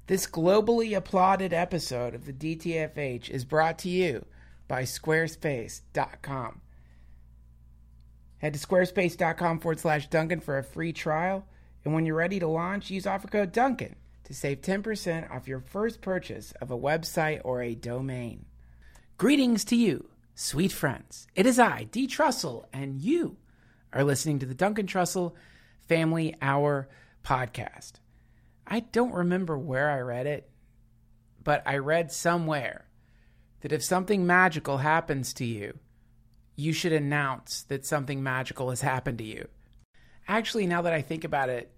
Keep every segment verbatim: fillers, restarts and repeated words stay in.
This globally applauded episode of the D T F H is brought to you by squarespace dot com. Head to squarespace.com forward slash Duncan for a free trial. And when you're ready to launch, use offer code Duncan to save ten percent off your first purchase of a website or a domain. Greetings to you, sweet friends. It is I, D. Trussell, and you are listening to the Duncan Trussell Family Hour podcast. I don't remember where I read it, but I read somewhere that if something magical happens to you, you should announce that something magical has happened to you. Actually, now that I think about it,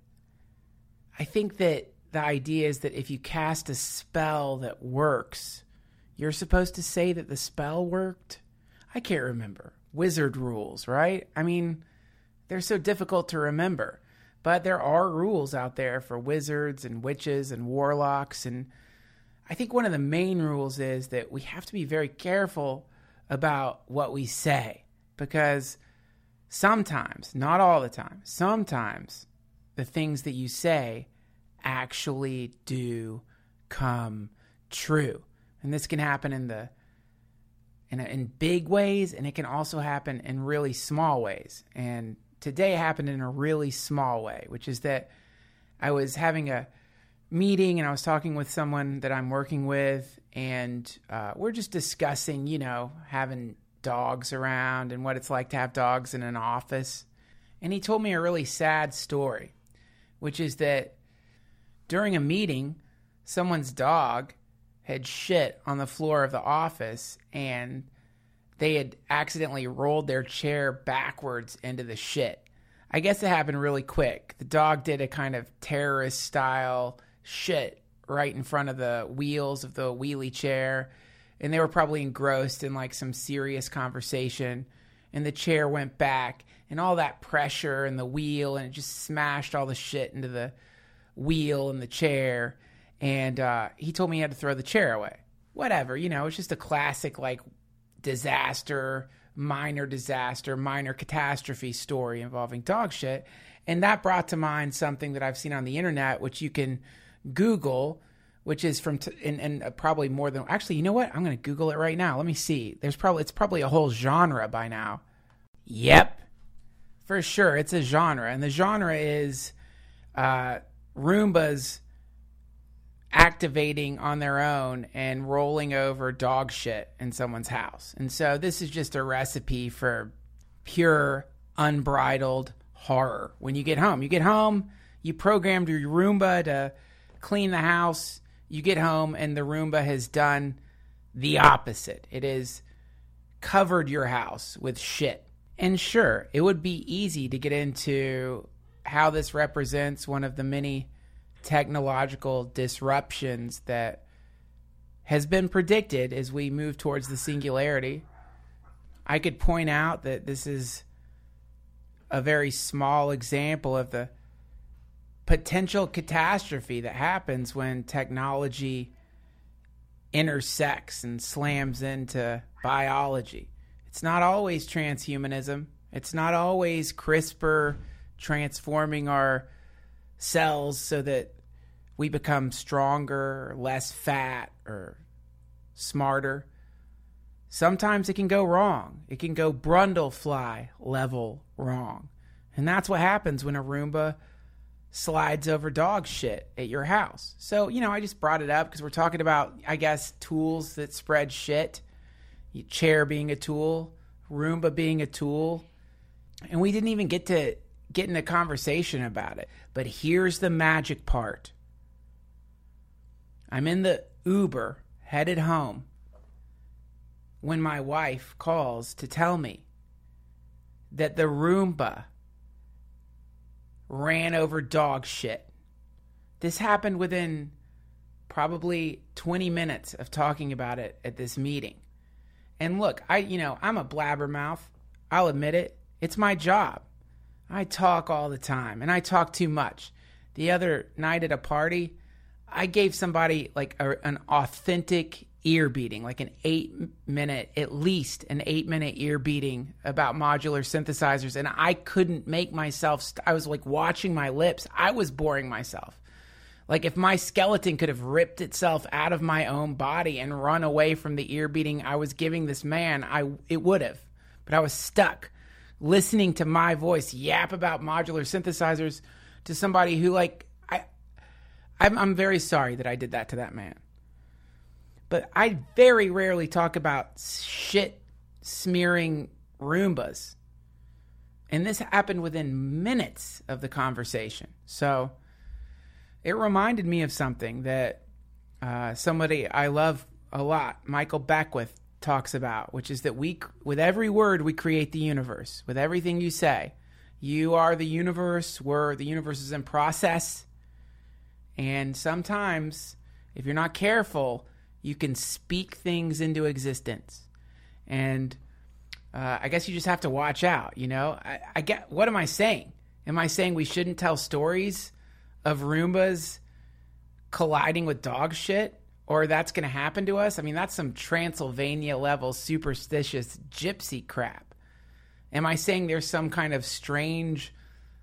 I think that the idea is that if you cast a spell that works, you're supposed to say that the spell worked. I can't remember. Wizard rules, right? I mean, they're so difficult to remember. But there are rules out there for wizards and witches and warlocks. And I think one of the main rules is that we have to be very careful about what we say. Because sometimes, not all the time, sometimes the things that you say actually do come true. And this can happen in the in, a, in big ways, and it can also happen in really small ways. And today it happened in a really small way, which is that I was having a meeting and I was talking with someone that I'm working with, and uh, we're just discussing, you know, having dogs around and what it's like to have dogs in an office. And he told me a really sad story, which is that during a meeting, someone's dog had shit on the floor of the office, and they had accidentally rolled their chair backwards into the shit. I guess it happened really quick. The dog did a kind of terrorist-style shit right in front of the wheels of the wheelie chair, and they were probably engrossed in like some serious conversation, and the chair went back, and all that pressure and the wheel, and it just smashed all the shit into the wheel and the chair, and uh, he told me he had to throw the chair away. Whatever, you know, it's just a classic like disaster, minor disaster, minor catastrophe story involving dog shit. And that brought to mind something that I've seen on the internet, which you can Google, which is from, t- and, and probably more than, actually, you know what? I'm going to Google it right now. Let me see. There's probably, it's probably a whole genre by now. Yep. For sure. It's a genre. And the genre is uh, Roombas activating on their own and rolling over dog shit in someone's house. And so this is just a recipe for pure, unbridled horror. When you get home, you get home, you programmed your Roomba to clean the house, you get home, and the Roomba has done the opposite. It has covered your house with shit. And sure, it would be easy to get into how this represents one of the many technological disruptions that has been predicted as we move towards the singularity. I could point out that this is a very small example of the potential catastrophe that happens when technology intersects and slams into biology. It's not always transhumanism. It's not always CRISPR transforming our cells so that we become stronger, or less fat, or smarter. Sometimes it can go wrong. It can go Brundlefly level wrong. And that's what happens when a Roomba slides over dog shit at your house. So, you know, I just brought it up because we're talking about, I guess, tools that spread shit. Chair being a tool, Roomba being a tool. And we didn't even get to get in a conversation about it. But here's the magic part. I'm in the Uber headed home when my wife calls to tell me that the Roomba ran over dog shit. This happened within probably twenty minutes of talking about it at this meeting. And look, I, you know, I'm a blabbermouth. I'll admit it. It's my job. I talk all the time, and I talk too much. The other night at a party, I gave somebody like a, an authentic ear beating, like an eight minute, at least an eight minute ear beating about modular synthesizers. And I couldn't make myself, st- I was like watching my lips. I was boring myself. Like if my skeleton could have ripped itself out of my own body and run away from the ear beating I was giving this man, I it would have. But I was stuck listening to my voice yap about modular synthesizers to somebody who, like, I, I'm, I'm very sorry that I did that to that man. But I very rarely talk about shit smearing Roombas. And this happened within minutes of the conversation. So it reminded me of something that uh, somebody I love a lot, Michael Beckwith, talks about, which is that we, with every word, we create the universe. With everything you say, you are the universe, we're, the universe is in process. And sometimes, if you're not careful, you can speak things into existence. And uh, I guess you just have to watch out, you know? I, I get, what am I saying? Am I saying we shouldn't tell stories of Roombas colliding with dog shit? Or that's going to happen to us? I mean, that's some Transylvania level superstitious gypsy crap. Am I saying there's some kind of strange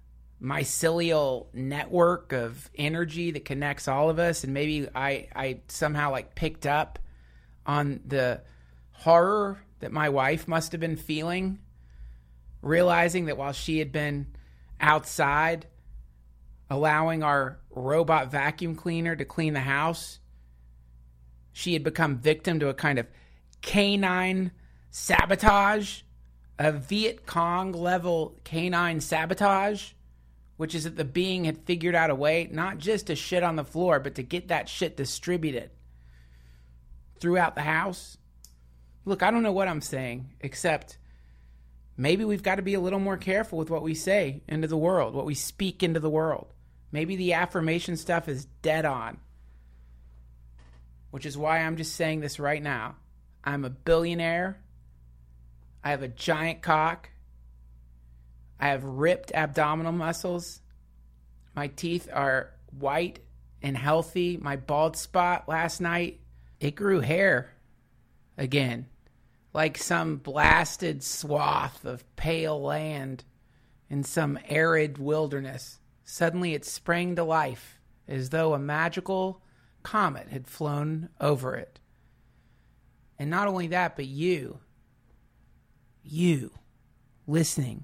mycelial network of energy that connects all of us, and maybe I, I somehow like picked up on the horror that my wife must have been feeling, realizing that while she had been outside allowing our robot vacuum cleaner to clean the house, she had become victim to a kind of canine sabotage, a Viet Cong level canine sabotage, which is that the being had figured out a way not just to shit on the floor, but to get that shit distributed throughout the house. Look, I don't know what I'm saying, except maybe we've got to be a little more careful with what we say into the world, what we speak into the world. Maybe the affirmation stuff is dead on, which is why I'm just saying this right now. I'm a billionaire. I have a giant cock. I have ripped abdominal muscles. My teeth are white and healthy. My bald spot last night, it grew hair again. Like some blasted swath of pale land in some arid wilderness. Suddenly it sprang to life as though a magical comet had flown over it. And not only that, but you, you listening,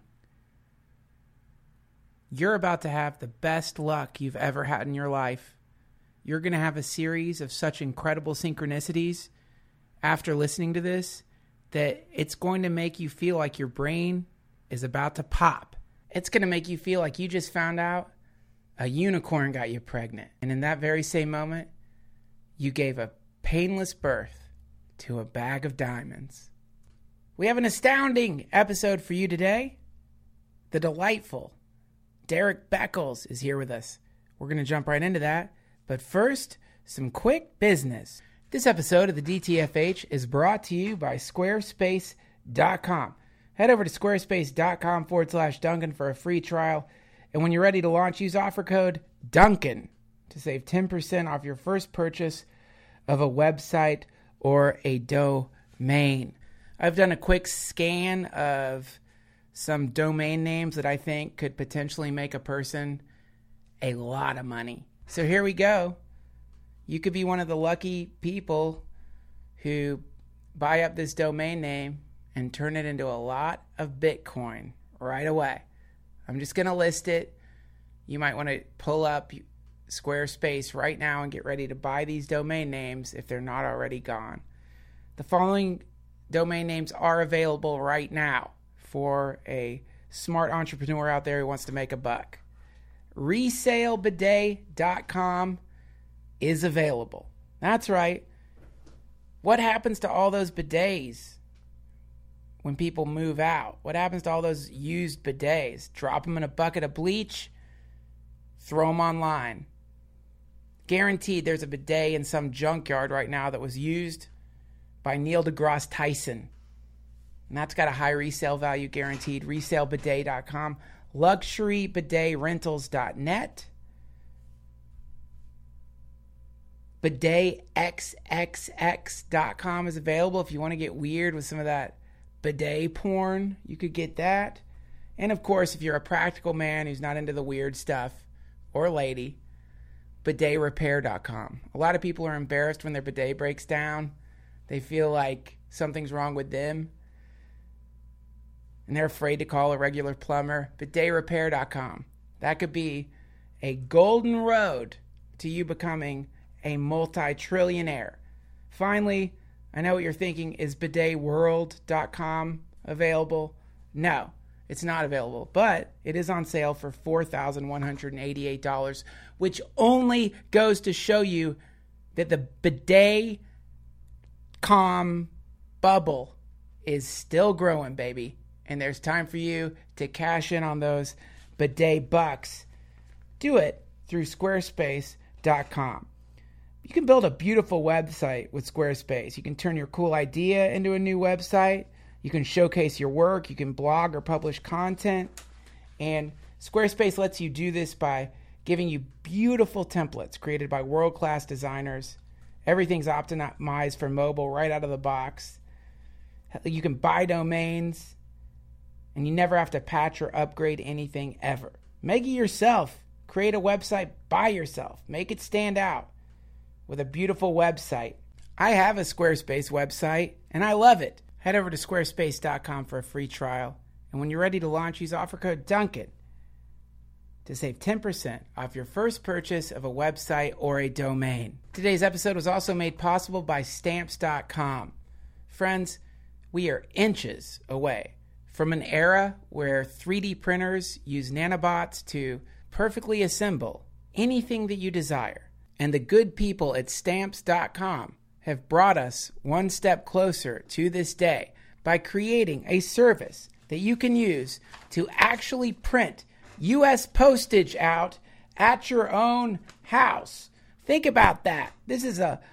you're about to have the best luck you've ever had in your life. You're going to have a series of such incredible synchronicities after listening to this that it's going to make you feel like your brain is about to pop. It's going to make you feel like you just found out a unicorn got you pregnant. And in that very same moment, you gave a painless birth to a bag of diamonds. We have an astounding episode for you today. The delightful Derek Beckles is here with us. We're going to jump right into that. But first, some quick business. This episode of the D T F H is brought to you by squarespace dot com. Head over to squarespace.com forward slash Duncan for a free trial. And when you're ready to launch, use offer code Duncan to save ten percent off your first purchase of a website or a domain. I've done a quick scan of some domain names that I think could potentially make a person a lot of money. So here we go. You could be one of the lucky people who buy up this domain name and turn it into a lot of Bitcoin right away. I'm just going to list it. You might want to pull up Squarespace right now and get ready to buy these domain names if they're not already gone. The following domain names are available right now for a smart entrepreneur out there who wants to make a buck. resale bidet dot com is available. That's right. What happens to all those bidets when people move out? What happens to all those used bidets? Drop them in a bucket of bleach, throw them online. Guaranteed there's a bidet in some junkyard right now that was used by Neil deGrasse Tyson. And that's got a high resale value guaranteed. resale bidet dot com. luxury bidet rentals dot net. bidet x x x dot com is available if you want to get weird with some of that bidet porn. You could get that. And of course, if you're a practical man who's not into the weird stuff, or lady, bidet repair dot com. A lot of people are embarrassed when their bidet breaks down. They feel like something's wrong with them, and they're afraid to call a regular plumber. bidet repair dot com. That could be a golden road to you becoming a multi-trillionaire. Finally, I know what you're thinking, is bidet world dot com available? No, it's not available, but it is on sale for four thousand one hundred eighty-eight dollars, which only goes to show you that the bidet com bubble is still growing, baby. And there's time for you to cash in on those bidet bucks. Do it through squarespace dot com. You can build a beautiful website with Squarespace. You can turn your cool idea into a new website. You can showcase your work. You can blog or publish content. And Squarespace lets you do this by giving you beautiful templates created by world-class designers. Everything's optimized for mobile right out of the box. You can buy domains, and you never have to patch or upgrade anything ever. Make it yourself. Create a website by yourself. Make it stand out with a beautiful website. I have a Squarespace website, and I love it. Head over to squarespace dot com for a free trial. And when you're ready to launch, use offer code Duncan to save ten percent off your first purchase of a website or a domain. Today's episode was also made possible by stamps dot com. Friends, we are inches away from an era where three D printers use nanobots to perfectly assemble anything that you desire. And the good people at stamps dot com have brought us one step closer to this day by creating a service that you can use to actually print U S postage out at your own house. Think about that. This is a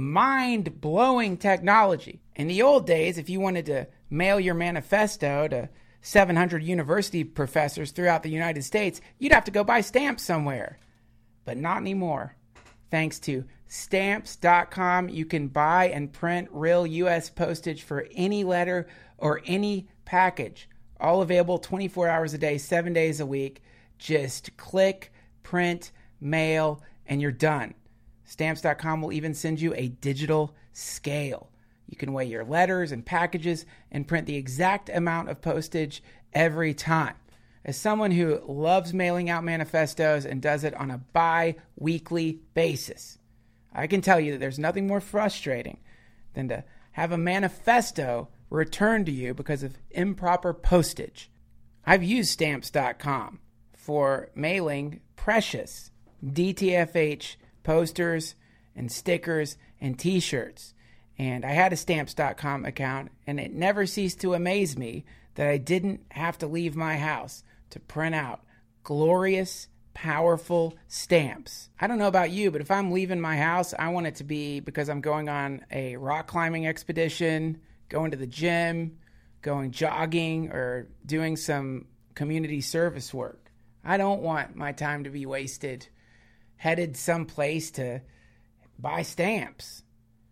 mind-blowing technology. In the old days, if you wanted to mail your manifesto to seven hundred university professors throughout the United States, you'd have to go buy stamps somewhere. But not anymore. Thanks to stamps dot com, you can buy and print real U S postage for any letter or any package. All available twenty-four hours a day, seven days a week. Just click, print, mail, and you're done. stamps dot com will even send you a digital scale. You can weigh your letters and packages and print the exact amount of postage every time. As someone who loves mailing out manifestos and does it on a bi-weekly basis, I can tell you that there's nothing more frustrating than to have a manifesto returned to you because of improper postage. I've used stamps dot com for mailing precious D T F H posters and stickers and t-shirts. And I had a stamps dot com account, and it never ceased to amaze me that I didn't have to leave my house to print out glorious, powerful stamps. I don't know about you, but if I'm leaving my house, I want it to be because I'm going on a rock climbing expedition, going to the gym, going jogging, or doing some community service work. I don't want my time to be wasted headed someplace to buy stamps.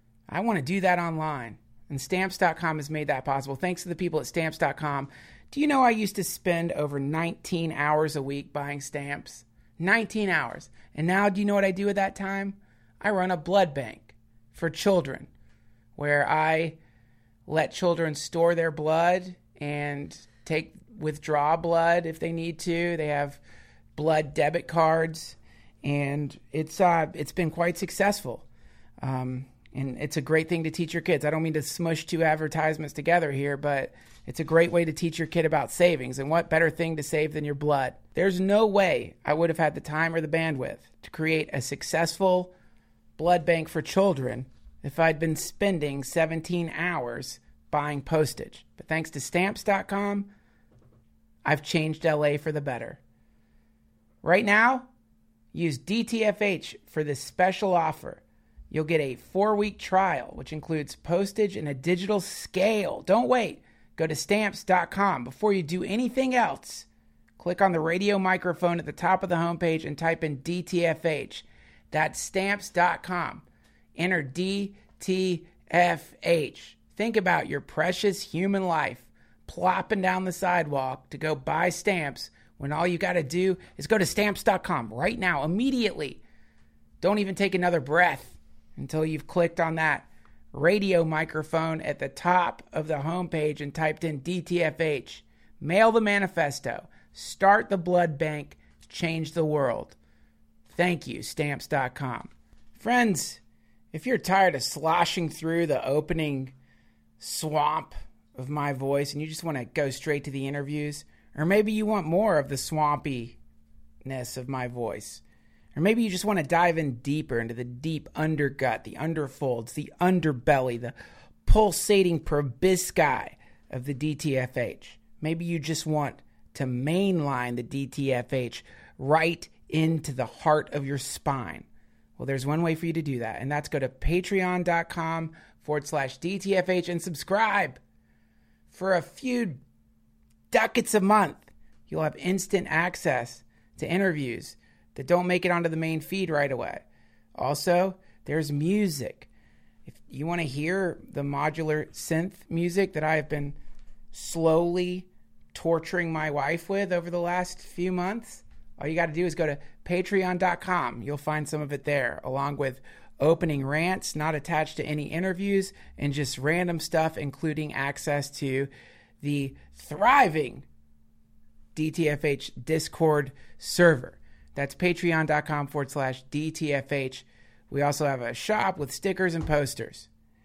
I want to do that online, and stamps dot com has made that possible. Thanks to the people at stamps dot com. Do you know I used to spend over nineteen hours a week buying stamps? nineteen hours. And now do you know what I do with that time? I run a blood bank for children where I let children store their blood and take withdraw blood if they need to. They have blood debit cards, and it's uh, it's been quite successful. Um, and it's a great thing to teach your kids. I don't mean to smush two advertisements together here, but it's a great way to teach your kid about savings. And what better thing to save than your blood? There's no way I would have had the time or the bandwidth to create a successful blood bank for children if I'd been spending seventeen hours buying postage. But thanks to stamps dot com, I've changed L A for the better. Right now, use D T F H for this special offer. You'll get a four-week trial, which includes postage and a digital scale. Don't wait. Go to stamps dot com. Before you do anything else, click on the radio microphone at the top of the homepage and type in D T F H. That's stamps dot com. Enter D T F H. Think about your precious human life plopping down the sidewalk to go buy stamps when all you got to do is go to stamps dot com right now, immediately. Don't even take another breath until you've clicked on that radio microphone at the top of the homepage and typed in D T F H. Mail the manifesto. Start the blood bank. Change the world. Thank you, Stamps dot com. Friends, if you're tired of sloshing through the opening swamp of my voice and you just want to go straight to the interviews, or maybe you want more of the swampiness of my voice, or maybe you just want to dive in deeper into the deep undergut, the underfolds, the underbelly, the pulsating proboscis of the D T F H. Maybe you just want to mainline the D T F H right into the heart of your spine. Well, there's one way for you to do that, and that's go to patreon.com forward slash DTFH and subscribe. For a few ducats a month, you'll have instant access to interviews that don't make it onto the main feed right away. Also, there's music. If you want to hear the modular synth music that I have been slowly torturing my wife with over the last few months, all you got to do is go to patreon dot com. You'll find some of it there, along with opening rants not attached to any interviews and just random stuff, including access to the thriving D T F H Discord server. That's patreon.com forward slash DTFH. We also have a shop with stickers and posters.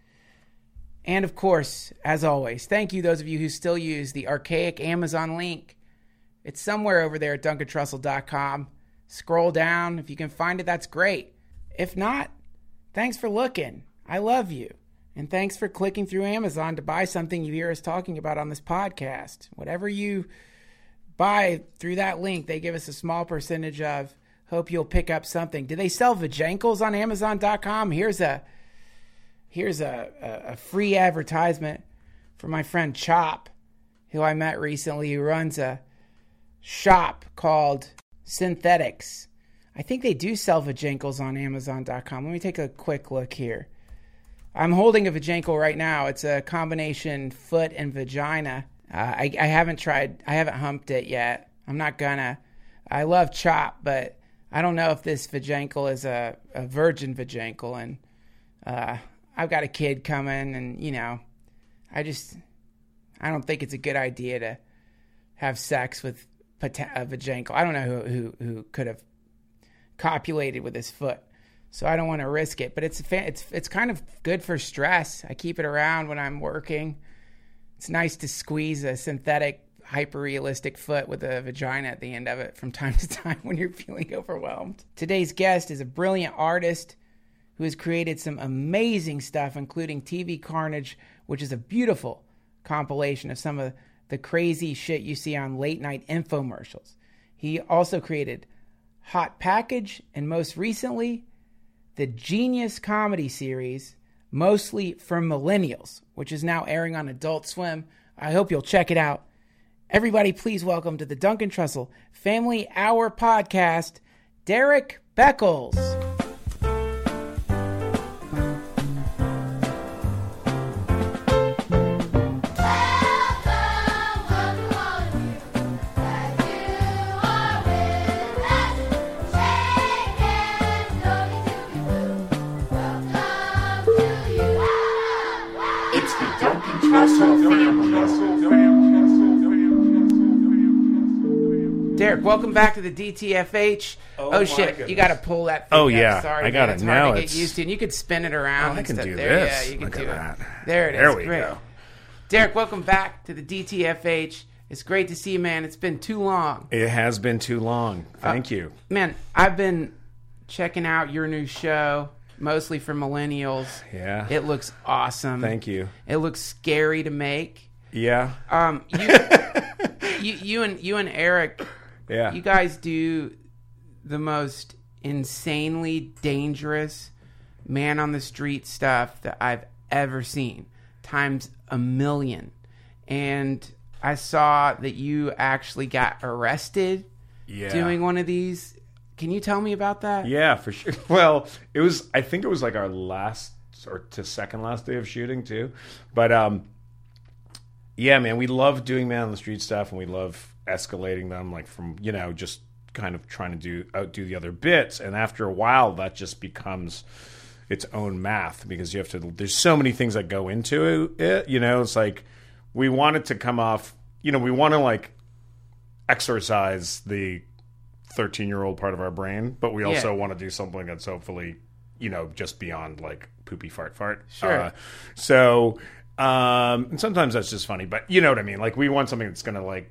And of course, as always, thank you those of you who still use the archaic Amazon link. It's somewhere over there at duncan trussell dot com. Scroll down. If you can find it, that's great. If not, thanks for looking. I love you. And thanks for clicking through Amazon to buy something you hear us talking about on this podcast. Whatever you buy through that link, they give us a small percentage of. Hope you'll pick up something. Do they sell vajankles on amazon dot com? Here's a here's a, a, a free advertisement for my friend Chop, who I met recently, who runs a shop called Synthetics. I think they do sell vajankles on amazon dot com. Let me take a quick look here. I'm holding a vajankle right now. It's a combination foot and vagina. Uh, I, I haven't tried, I haven't humped it yet. I'm not gonna. I love Chop, but I don't know if this vajankle is a, a virgin vajankle. And uh, I've got a kid coming, and, you know, I just, I don't think it's a good idea to have sex with a vajankle. I don't know who, who, who could have copulated with his foot, so I don't want to risk it. But it's a, it's it's kind of good for stress. I keep it around when I'm working. It's nice to squeeze a synthetic, hyper-realistic foot with a vagina at the end of it from time to time when you're feeling overwhelmed. Today's guest is a brilliant artist who has created some amazing stuff, including T V Carnage, which is a beautiful compilation of some of the crazy shit you see on late-night infomercials. He also created Hot Package, and most recently, the Genius comedy series, Mostly for Millennials, which is now airing on Adult Swim. I hope you'll check it out. Everybody, please welcome to the Duncan Trussell Family Hour podcast, Derek Beckles. Derek, welcome back to the D T F H. Oh, oh shit, goodness. You got to pull that thing Oh, up. yeah. Sorry, I got man. it It's now. hard to It's... get used to, and you could spin it around. Oh, I and can stuff. do there. this. Yeah, you can Look do at it. that. There it is. There we Great. go. Derek, welcome back to the D T F H. It's great to see you, man. It's been too long. It has been too long. Thank uh, you. Man, I've been checking out your new show, Mostly for Millennials. Yeah. It looks awesome. Thank you. It looks scary to make. Yeah. Um, you, you, you and you and Eric, yeah. you guys do the most insanely dangerous man on the street stuff that I've ever seen, times a million. And I saw that you actually got arrested yeah. doing one of these. Can you tell me about that? Yeah, for sure. Well, it was, I think it was like our last or to second last day of shooting too. But um, yeah, man, we love doing man on the street stuff, and we love escalating them, like from, you know, just kind of trying to do outdo the other bits, and after a while, that just becomes its own math because you have to. There's so many things that go into it. You know, it's like we want it to come off. You know, we want to like exercise the thirteen-year-old part of our brain, but we also Yeah. want to do something that's hopefully, you know, just beyond like poopy fart fart. Sure. Uh, so, um, and sometimes that's just funny, but you know what I mean? Like we want something that's going to like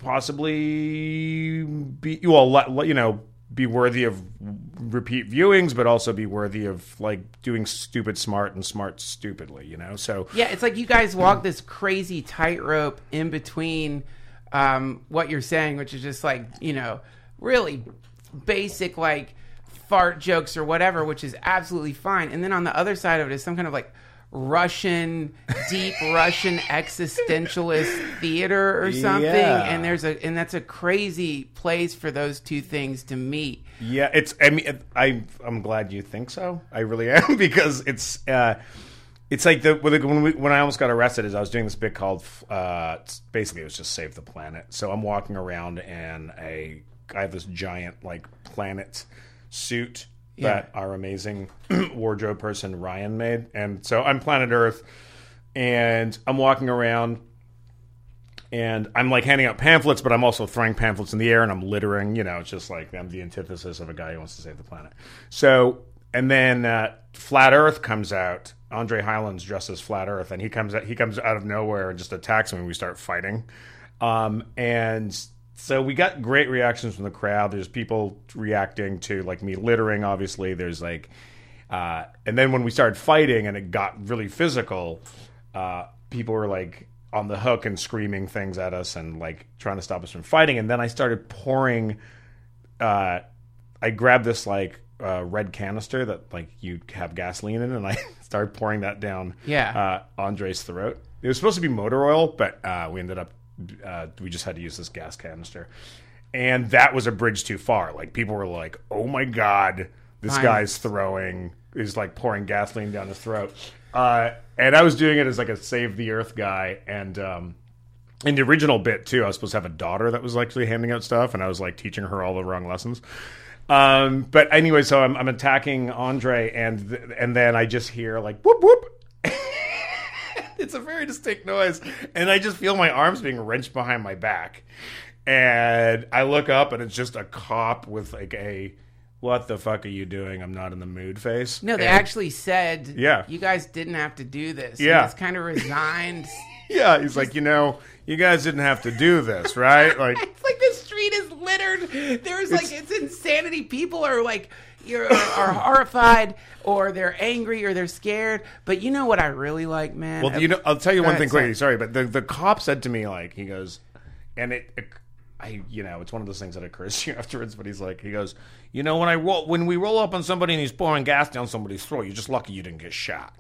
possibly be, well, let, you know, be worthy of repeat viewings, but also be worthy of like doing stupid smart and smart stupidly, you know? So Yeah, it's like you guys walk this crazy tightrope in between um, what you're saying, which is just like, you know, really basic like fart jokes or whatever, which is absolutely fine. And then on the other side of it is some kind of like Russian, deep Russian existentialist theater or something. Yeah. And there's a and that's a crazy place for those two things to meet. yeah, it's, I mean, it, I, I'm glad you think so. I really am because it's, uh, it's like the when we when I almost got arrested is I was doing this bit called uh, basically it was just Save the Planet. So I'm walking around and a I have this giant like planet suit Yeah. that our amazing wardrobe person Ryan made, and so I'm Planet Earth, and I'm walking around, and I'm like handing out pamphlets, but I'm also throwing pamphlets in the air, and I'm littering. You know, it's just like I'm the antithesis of a guy who wants to save the planet. So, and then uh, Flat Earth comes out. Andre Highland's dressed as Flat Earth, and he comes out, he comes out of nowhere and just attacks me, and we start fighting. Um, and so we got great reactions from the crowd. There's people reacting to like me littering, obviously. There's like, uh, and then when we started fighting and it got really physical, uh, people were like on the hook and screaming things at us and like trying to stop us from fighting. And then I started pouring, uh, I grabbed this like uh, red canister that like you have gasoline in, and I started pouring that down Yeah. uh, Andre's throat. It was supposed to be motor oil, but uh, we ended up Uh, we just had to use this gas canister, and that was a bridge too far. Like people were like, "Oh my god, this Fine. guy's throwing is like pouring gasoline down his throat." Uh, and I was doing it as like a save the earth guy, and um, in the original bit too, I was supposed to have a daughter that was actually handing out stuff, and I was like teaching her all the wrong lessons. Um, but anyway, so I'm, I'm attacking Andre, and th- and then I just hear like whoop whoop. It's a very distinct noise, and I just feel my arms being wrenched behind my back, and I look up, and it's just a cop with like a "What the fuck are you doing? I'm not in the mood" face. No, they And- actually said, Yeah. you guys didn't have to do this. Yeah. It's kind of resigned. yeah, he's like, you know, you guys didn't have to do this, right? Like, It's like the street is littered. There's like it's insanity. People are like you're, are horrified, or they're angry, or they're scared. But you know what I really like, man? well, you know, I'll tell you Go one ahead, thing sorry. quickly. Sorry, but the the cop said to me like, he goes, and it, it I, you know, it's one of those things that occurs to you afterwards. But he's like, he goes, you know, when I roll, when we roll up on somebody and he's pouring gas down somebody's throat, you're just lucky you didn't get shot.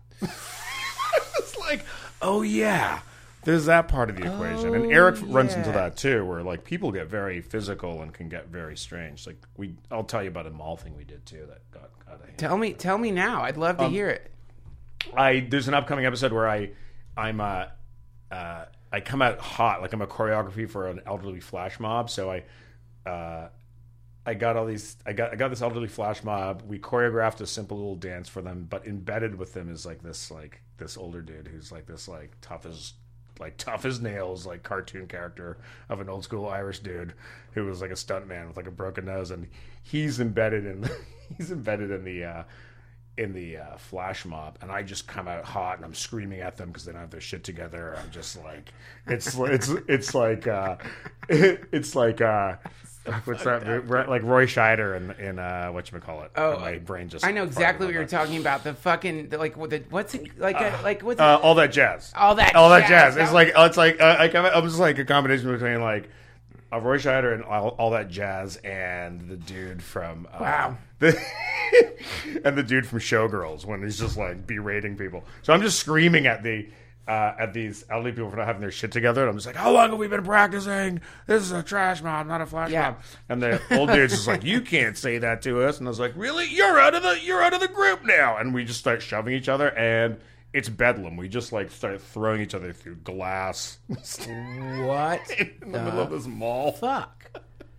It's like, oh yeah, there's that part of the equation, and Eric runs into yeah. that too, where like people get very physical and can get very strange. Like we, I'll tell you about a mall thing we did too that got got a hand. Tell me, tell me now. I'd love to Um, hear it. I there's an upcoming episode where I I'm uh, uh I come out hot, like I'm a choreography for an elderly flash mob. So I uh I got all these I got I got this elderly flash mob. We choreographed a simple little dance for them, but embedded with them is like this like this older dude who's like this like tough as like tough as nails, like cartoon character of an old school Irish dude who was like a stuntman with like a broken nose, and he's embedded in he's embedded in the uh in the uh, flash mob, and I just come out hot and I'm screaming at them because they don't have their shit together. I'm just like, it's it's it's like uh, it's like uh, what's that? Like Roy Scheider in in uh, whatchamacallit. Oh, my brain just. I know farted exactly what about you're that. talking about. The fucking the, like what the, what's it like? A, like what's Uh, it? all that jazz. all that All that jazz. That It's like it's like uh, I come. I'm just like a combination between like uh, Roy Scheider and all, all that jazz, and the dude from uh, Wow. the and the dude from Showgirls when he's just like berating people. So I'm just screaming at the uh, at these elderly people for not having their shit together. And I'm just like, how long have we been practicing? This is a trash mob, not a flash Yeah. mob. And the old dude's just like, you can't say that to us. And I was like, really? You're out of the you're out of the group now. And we just start shoving each other, and it's bedlam. We just like start throwing each other through glass what in the middle of this mall. fuck?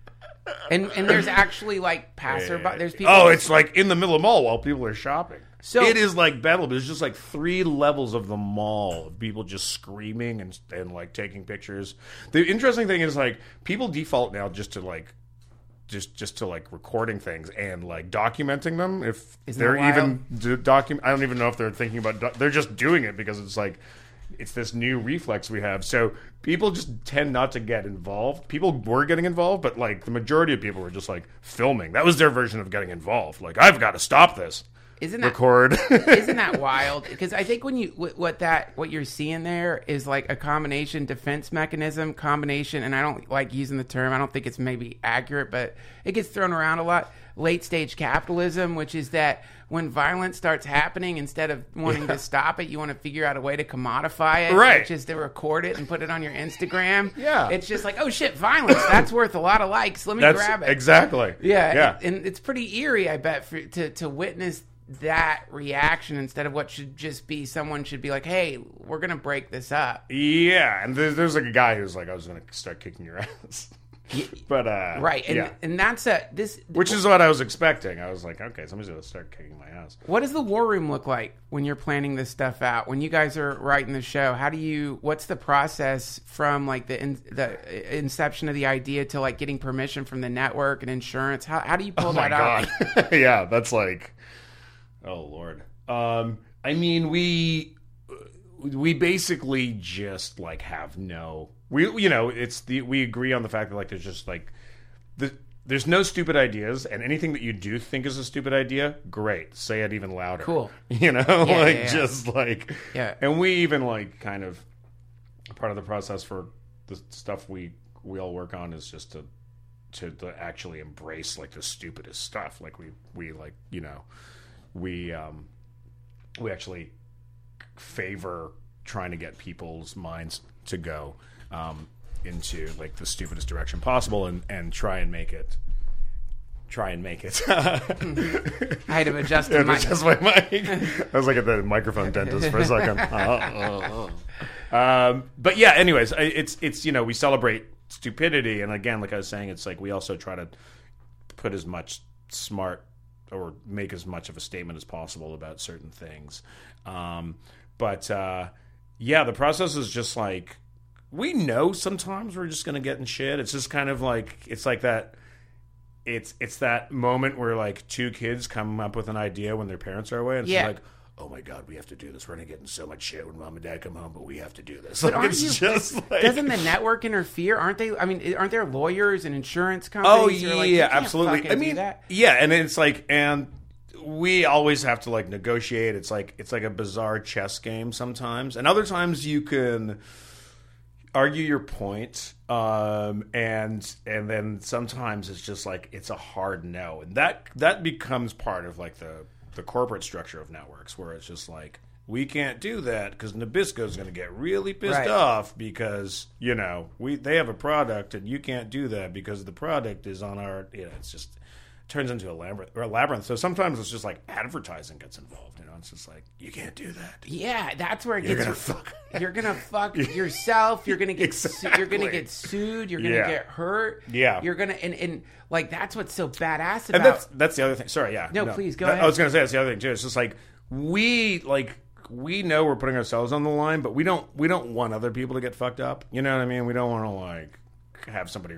And and there's actually like passerby. There's people. Oh, it's like in the middle of the mall while people are shopping. So it is like battle. There's just like three levels of the mall of people just screaming and and like taking pictures. The interesting thing is like people default now just to like just just to like recording things and like documenting them. If Isn't they're that even do, document, I don't even know if they're thinking about. Do- they're just doing it because it's like it's this new reflex we have. So people just tend not to get involved. People were getting involved, but like the majority of people were just like filming. That was their version of getting involved. Like I've got to stop this. Isn't that record? Isn't that wild? Because I think when you what that what you're seeing there is like a combination defense mechanism combination, and I don't like using the term. I don't think it's maybe accurate, but it gets thrown around a lot. Late stage capitalism, which is that when violence starts happening, instead of wanting Yeah. to stop it, you want to figure out a way to commodify it, Right. which is to record it and put it on your Instagram. Yeah. It's just like, oh shit, violence. That's worth a lot of likes. Let me That's grab it. exactly. Yeah, Yeah. and, and it's pretty eerie, I bet, for, to to witness that reaction instead of what should just be someone should be like, hey, we're gonna break this up. Yeah, and there's, there's like a guy who's like, I was going to start kicking your ass. But, uh, Right, and yeah. and that's a this. Which is what I was expecting. I was like, okay, somebody's going to start kicking my ass. What does the war room look like when you're planning this stuff out? When you guys are writing the show, how do you? What's the process from like the in, the inception of the idea to like getting permission from the network and insurance? How how do you pull Oh my that out? God. Yeah, that's like, oh Lord. Um, I mean, we we basically just like have no, we you know, it's the we agree on the fact that like there's just like the there's no stupid ideas, and anything that you do think is a stupid idea, great, say it even louder. Cool. You know, Yeah, like yeah, yeah. just like Yeah. And we even like kind of part of the process for the stuff we we all work on is just to to, to actually embrace like the stupidest stuff. Like we we like you know we um we actually favor trying to get people's minds to go um, into like the stupidest direction possible and, and try and make it try and make it I had to adjust the yeah, mic. just my mic. I was like at the microphone dentist for a second. Uh, uh, uh. Um, but yeah, anyways, I- it's it's you know we celebrate stupidity, and again, like I was saying, it's like we also try to put as much smart or make as much of a statement as possible about certain things. Um, but uh, yeah, the process is just like we know sometimes we're just gonna get in shit. It's just kind of like it's like that. It's it's that moment where like two kids come up with an idea when their parents are away, and it's Yeah. like, oh my God, we have to do this. We're gonna get in so much shit when mom and dad come home, but we have to do this. But Like, aren't it's you, just like doesn't the network interfere? Aren't they? I mean, aren't there lawyers and insurance oh companies? who are yeah, like, you can't absolutely. fucking I do mean, that. yeah, and it's like, and we always have to like negotiate. It's like it's like a bizarre chess game sometimes, and other times you can argue your point, um, and and then sometimes it's just like it's a hard no, and that that becomes part of like the the corporate structure of networks, where it's just like we can't do that because Nabisco's going to get really pissed Right. off because you know we they have a product and you can't do that because the product is on our you know it's just turns into a labyrinth or a labyrinth. So sometimes it's just like advertising gets involved. You know, it's just like you can't do that. Yeah, that's where it You're gets. gonna fuck. You're gonna fuck yourself. You're gonna get. Su- you're gonna Exactly. get sued. You're gonna Yeah. get hurt. Yeah. You're gonna and, and like that's what's so badass about. And that's that's the other thing. Sorry, yeah. No, please, go That- ahead. I was going to say that's the other thing too. It's just like we like we know we're putting ourselves on the line, but we don't we don't want other people to get fucked up. You know what I mean? We don't want to like have somebody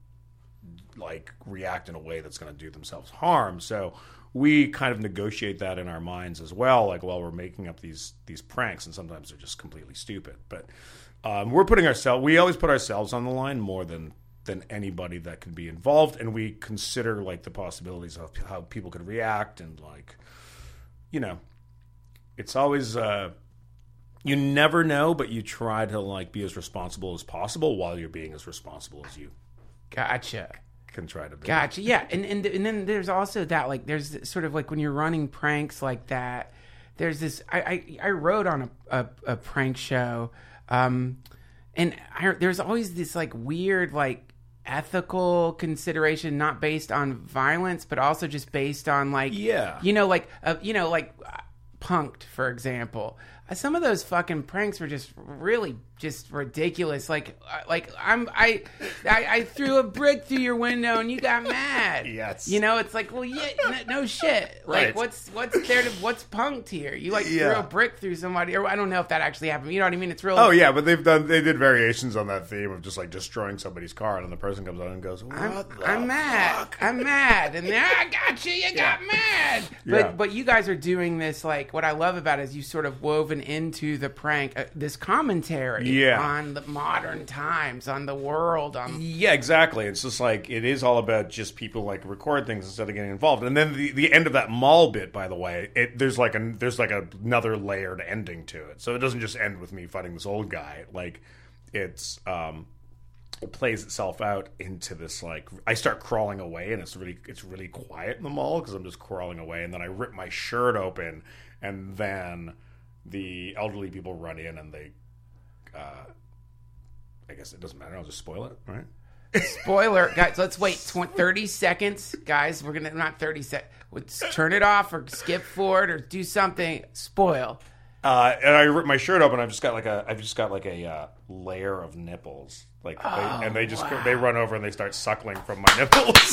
like react in a way that's going to do themselves harm. So we kind of negotiate that in our minds as well, like while we're making up these these pranks, and sometimes they're just completely stupid. But um, we're putting ourselves we always put ourselves on the line more than than anybody that could be involved, and we consider like the possibilities of how people could react, and like you know it's always uh you never know, but you try to like be as responsible as possible while you're being as responsible as you gotcha. can try to be. Gotcha. Yeah, and, and and then there's also that like there's sort of like when you're running pranks like that. There's this. I I, I wrote on a, a, a prank show, um, and I, there's always this like weird like ethical consideration, not based on violence, but also just based on like Yeah. you know like uh, you know like uh, Punked, for example. Uh, Some of those fucking pranks were just really just ridiculous. Like, uh, like I'm, I, I, I threw a brick through your window and you got mad. Yes. You know, it's like, well, yeah, no, no shit. Right. Like, what's, what's there to, what's punked here? You like Yeah. threw a brick through somebody, or I don't know if that actually happened. You know what I mean? It's real. Oh yeah, but they've done they did variations on that theme of just like destroying somebody's car, and then the person comes on and goes, "What I'm, the I'm mad. fuck?" I'm mad. And then I got you. You got mad. But Yeah. but you guys are doing this. Like, what I love about it is you sort of woven into the prank uh, this commentary Yeah. on the modern times, on the world, on Yeah, exactly. It's just like it is all about just people like record things instead of getting involved. And then the, the end of that mall bit, by the way, it, there's like a there's like a, another layered ending to it. So it doesn't just end with me fighting this old guy. Like it's um, it plays itself out into this like I start crawling away, and it's really it's really quiet in the mall because I'm just crawling away, and then I rip my shirt open, and then the elderly people run in and they. Uh, I guess it doesn't matter. I'll just spoil it, right? spoiler, guys. Let's wait twenty, thirty seconds, guys. We're gonna not thirty seconds. Let's turn it off or skip forward or do something. Spoil. Uh, and I rip my shirt open. I've just got like a, I've just got like a uh, layer of nipples, like, Oh, they, and they just wow. they run over and they start suckling from my nipples.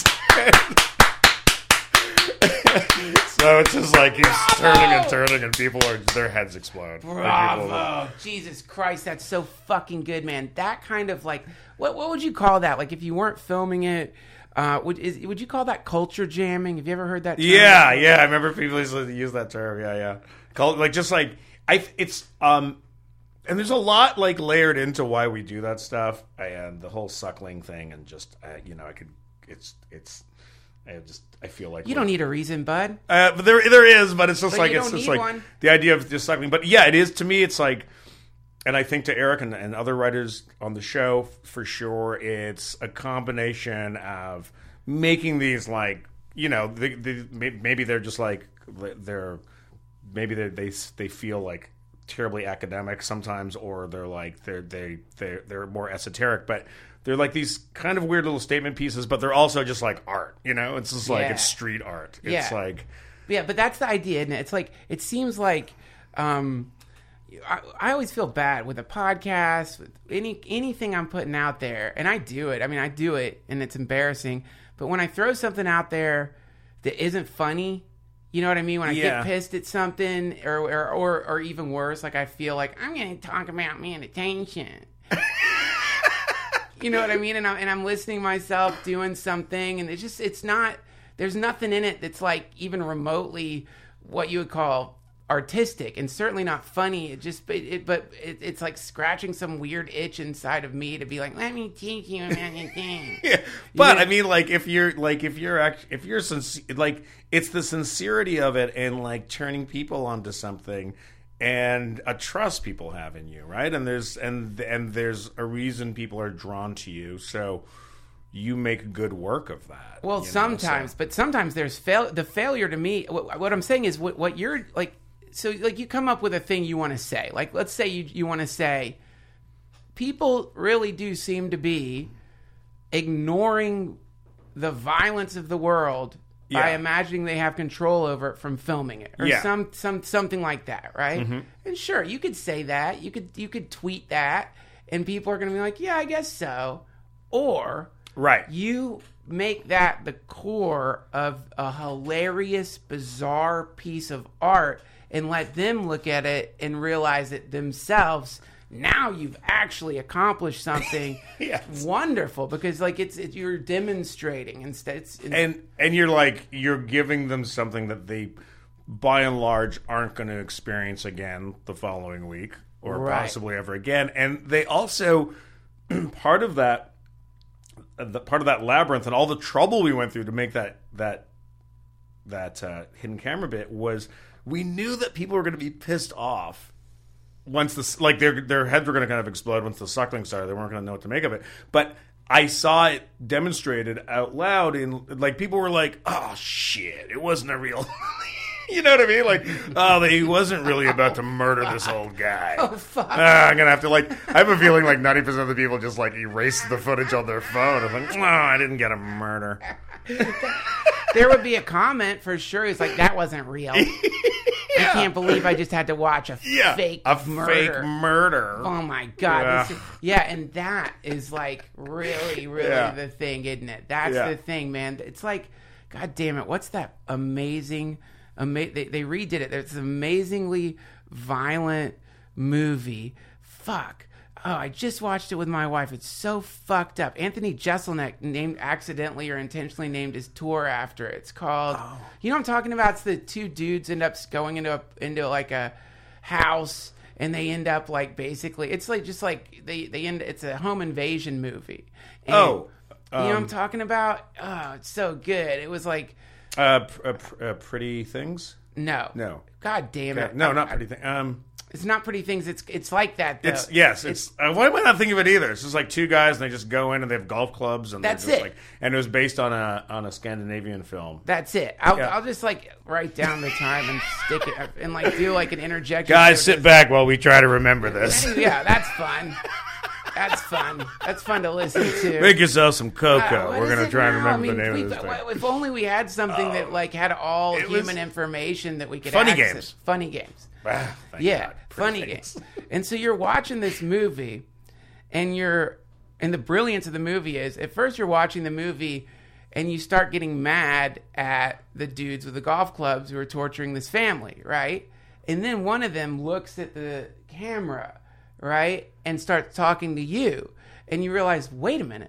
So it's just like keeps Bravo! turning and turning, and people are their heads explode. Like, people- Bravo! Jesus Christ, that's so fucking good, man. That kind of like, what what would you call that? Like, if you weren't filming it, uh, would is, would you call that culture jamming? Have you ever heard that term? Yeah, yeah. I remember people used to use that term. Yeah, yeah. Call like just like I. It's um, and there's a lot like layered into why we do that stuff, and the whole suckling thing, and just uh, you know, I could. It's it's. I just I feel like You don't need a reason, bud. Uh, but there there is, but it's just But like you it's don't just need like one. the idea of just suckling. But yeah, it is to me. It's like, and I think to Eric and, and other writers on the show for sure, it's a combination of making these like you know the, the, maybe they're just like they're maybe they they they feel like terribly academic sometimes, or they're like they're they they they're more esoteric, but. They're like these kind of weird little statement pieces, but they're also just like art, you know? It's just like, Yeah. it's street art. It's Yeah. like... Yeah, but that's the idea, isn't it? It's like, it seems like, um, I, I always feel bad with a podcast, with any anything I'm putting out there, and I do it. I mean, I do it, and it's embarrassing. But when I throw something out there that isn't funny, you know what I mean? When I Yeah. get pissed at something, or, or or or even worse, like I feel like I'm going to talk about meditation. You know what I mean? And I'm, and I'm listening to myself doing something, and it's just, it's not, there's nothing in it that's like even remotely what you would call artistic, and certainly not funny. It just, it, it but it, it's like scratching some weird itch inside of me to be like, let me teach you about your thing. Yeah, but know? I mean, like if you're like if you're act- if you're sincere, like it's the sincerity of it and like turning people onto something and a trust people have in you, right? And there's and and there's a reason people are drawn to you, so you make good work of that. Well, you know, sometimes, so- but sometimes there's fail. The failure to me, what, what I'm saying is what, what you're like. So, like, you come up with a thing you want to say. Like, let's say you you want to say, people really do seem to be ignoring the violence of the world by Yeah. imagining they have control over it from filming it, or Yeah. some some something like that, right? Mm-hmm. And sure, you could say that. You could you could tweet that, and people are going to be like, yeah, I guess so. Or right. you make that the core of a hilarious, bizarre piece of art and let them look at it and realize it themselves. Now you've actually accomplished something Yes. wonderful, because like it's, it, you're demonstrating instead. It's, it's, and and you're like you're giving them something that they by and large aren't going to experience again the following week or Right. possibly ever again. And they also part of that the part of that labyrinth and all the trouble we went through to make that that that uh, hidden camera bit was we knew that people were going to be pissed off once the like their their heads were going to kind of explode once the suckling started. They weren't going to know what to make of it. But I saw it demonstrated out loud, in like people were like, "Oh shit, it wasn't a real." You know what I mean? Like, oh, he wasn't really about to murder this old guy. oh, fuck. Ah, I'm gonna have to like. I have a feeling like ninety percent of the people just like erase the footage on their phone. It's like, oh, I didn't get a murder. There would be a comment for sure. It's like, that wasn't real. I can't believe I just had to watch a Yeah, fake a murder. fake murder. Oh my god! Yeah. This is- yeah, and that is like really, really Yeah. the thing, isn't it? That's Yeah. the thing, man. It's like, god damn it, what's that amazing? Ama- they, they redid it. It's an amazingly violent movie. Fuck. Oh, I just watched it with my wife. It's so fucked up. Anthony Jeselnik named accidentally or intentionally named his tour after it. It's called. Oh. You know what I'm talking about? It's the two dudes end up going into a, into like a house and they end up like basically. It's like just like they they end. It's a home invasion movie. And, Oh, you know what I'm um, talking about? Oh, it's so good. It was like Uh, pr- uh, pr- uh, Pretty Things? no, No. God damn it! No, not Pretty Things. Um, It's not Pretty Things. It's it's like that. Though. it's yes, it's. Uh, why am I not thinking of it either? It's just like two guys and they just go in and they have golf clubs and they're That's just it. like, and it was based on a on a Scandinavian film. That's it. I'll, Yeah. I'll just like write down the time and stick it and like do like an interjection. Guys, So sit back while we try to remember this. this- Yeah, that's fun. That's fun. That's fun to listen to. Make yourself some Uh, cocoa. what We're is gonna it try and now? remember I mean, the name we- of this thing. If only we had something that like had all It was- human information that we could Funny access. games. Funny games. Ah, thank Yeah, God. Pretty funny Things. games. And so you're watching this movie, and you're, and the brilliance of the movie is, at first you're watching the movie, and you start getting mad at the dudes with the golf clubs who are torturing this family, right? And then one of them looks at the camera, right, and starts talking to you, and you realize, wait a minute,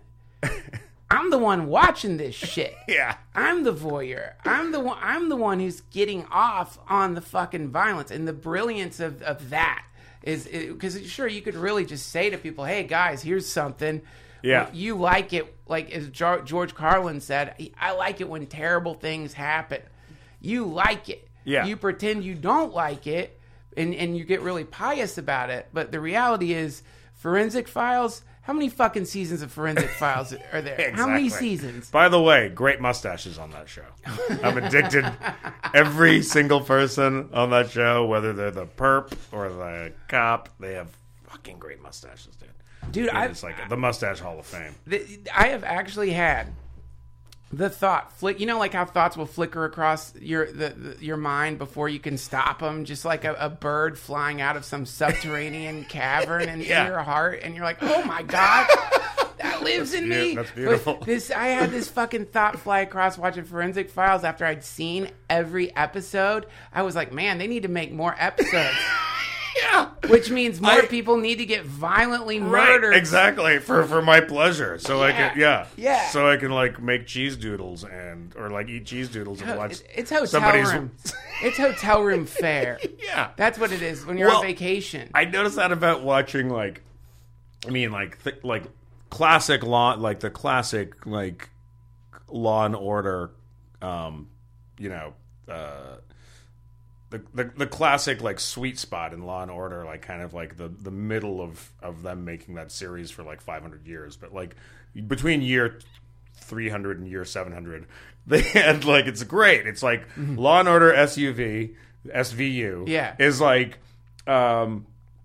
I'm the one watching this shit. Yeah. I'm the voyeur. I'm the one. I'm the one who's getting off on the fucking violence, and the brilliance of, of that is because sure you could really just say to people, "Hey guys, here's something. Yeah. You like it, like as Jo- George Carlin said, I like it when terrible things happen. You like it. Yeah. You pretend you don't like it, and and you get really pious about it. But the reality is, Forensic Files. How many fucking seasons of Forensic Files are there? Exactly. How many seasons? By the way, great mustaches on that show. I'm addicted. Every single person on that show, whether they're the perp or the cop, they have fucking great mustaches, dude. Dude, I It's like the Mustache Hall of Fame. The- I have actually had the thought flick. You know, like how thoughts will flicker across your the, the your mind before you can stop them, just like a, a bird flying out of some subterranean cavern in, Yeah. in your heart, and you're like, "Oh my god, that lives in beau- me." that's beautiful. But this, I had this fucking thought fly across watching Forensic Files after I'd seen every episode. I was like, "Man, they need to make more episodes." Yeah. Which means more I- people need to get violently murdered. Right, exactly. For for my pleasure. So I Yeah. can yeah. Yeah. So I can like make cheese doodles and or like eat cheese doodles and watch It's hotel somebody's room. It's hotel room fare. Yeah. That's what it is when you're Well, on vacation. I noticed that about watching like I mean like th- like classic law like the classic like Law and Order um you know uh The, the the classic like sweet spot in Law and Order, like kind of like the, the middle of, of them making that series for like five hundred years, but like between year three hundred and year seven hundred, they had like it's great. It's like Law and Order S U V S V U Yeah. is like um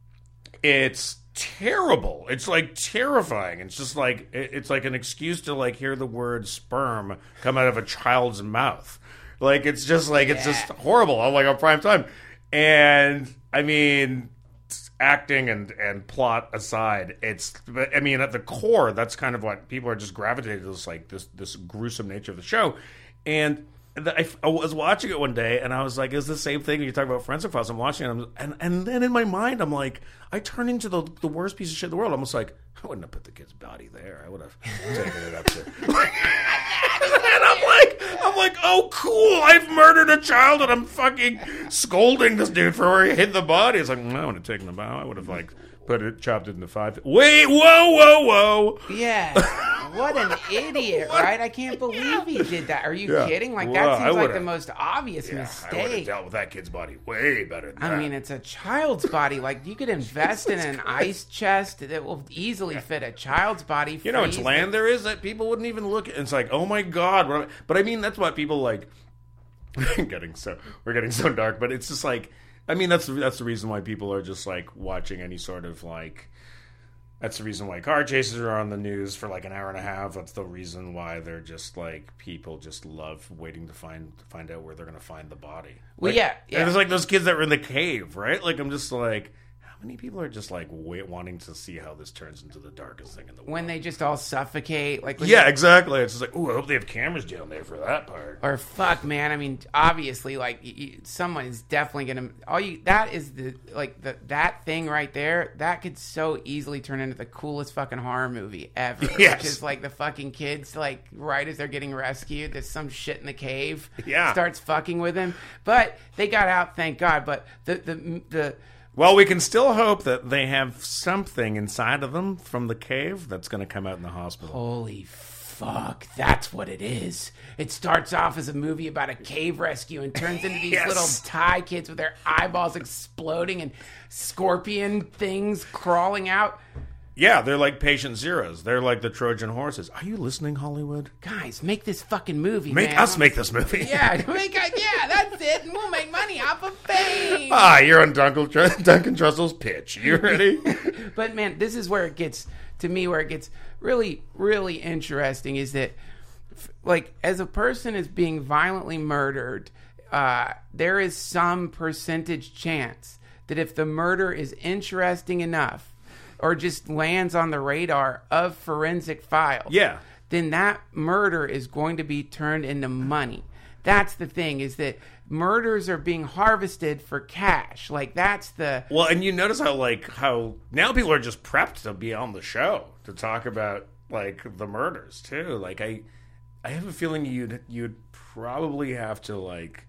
it's terrible. It's like terrifying. It's just like it, it's like an excuse to like hear the word sperm come out of a child's mouth. Like it's just like it's just horrible on like on prime time. And I mean acting and, and plot aside, it's but I mean at the core that's kind of what people are just gravitated to this like this this gruesome nature of the show. And the, I, I was watching it one day and I was like, is the same thing you talk about Forensic Files? I'm watching it and, I'm, and and then in my mind I'm like, I turn into the the worst piece of shit in the world. I'm almost like, I wouldn't have put the kid's body there. I would have taken it up to and I'm like, I'm like, oh, cool! I've murdered a child, and I'm fucking scolding this dude for where he hid the body. It's like, no, I would have taken the body. I would have like put it, chopped it into five. Wait, whoa, whoa, whoa! Yeah. What an idiot, right? I can't believe he did that. Are you Yeah. kidding? Like, Well, that I seems like would've- the most obvious Yeah, I would have mistake. dealt with that kid's body way better than I that. mean, it's a child's body. Like, you could invest in an ice chest that will easily fit a child's body. you know, how much freeze land there is that people wouldn't even look at. It's like, oh my god! What am I- But I mean, that's what people like. getting so we're getting so dark, but it's just like, I mean, that's that's the reason why people are just like watching any sort of like. That's the reason why car chases are on the news for like an hour and a half. That's the reason why they're just like people just love waiting to find to find out where they're going to find the body. Well, like, yeah, yeah. And it's like those kids that were in the cave, right? Like I'm just like, how many people are just like wait, wanting to see how this turns into the darkest thing in the world? When they just all suffocate, like when yeah, they, exactly. It's just like, oh, I hope they have cameras down there for that part. or fuck, man. I mean, obviously, like you, you, someone is definitely gonna. All you that is the like the that thing right there. That could so easily turn into the coolest fucking horror movie ever. Yes. Which is like the fucking kids, like right as they're getting rescued, there's some shit in the cave. Yeah. Starts fucking with them, but they got out, thank God. But the the the. Well, we can still hope that they have something inside of them from the cave that's going to come out in the hospital. Holy fuck, that's what it is. It starts off as a movie about a cave rescue and turns into these Yes. little Thai kids with their eyeballs exploding and scorpion things crawling out. Yeah, they're like patient zeros. They're like the Trojan horses. Are you listening, Hollywood? Guys, make this fucking movie, Make man. us make this movie. Yeah, make a, yeah, that's it, and we'll make money off of fame. Ah, you're on Duncan, Duncan Trussell's pitch. You ready? But man, this is where it gets to me, where it gets really, really interesting. Is that, like, as a person is being violently murdered, uh, there is some percentage chance that if the murder is interesting enough, or just lands on the radar of forensic files, Yeah. then that murder is going to be turned into money. That's the thing, is that murders are being harvested for cash. Like, that's the... Well, and you notice how, like, how now people are just prepped to be on the show to talk about, like, the murders, too. Like, I I have a feeling you'd, you'd probably have to, like,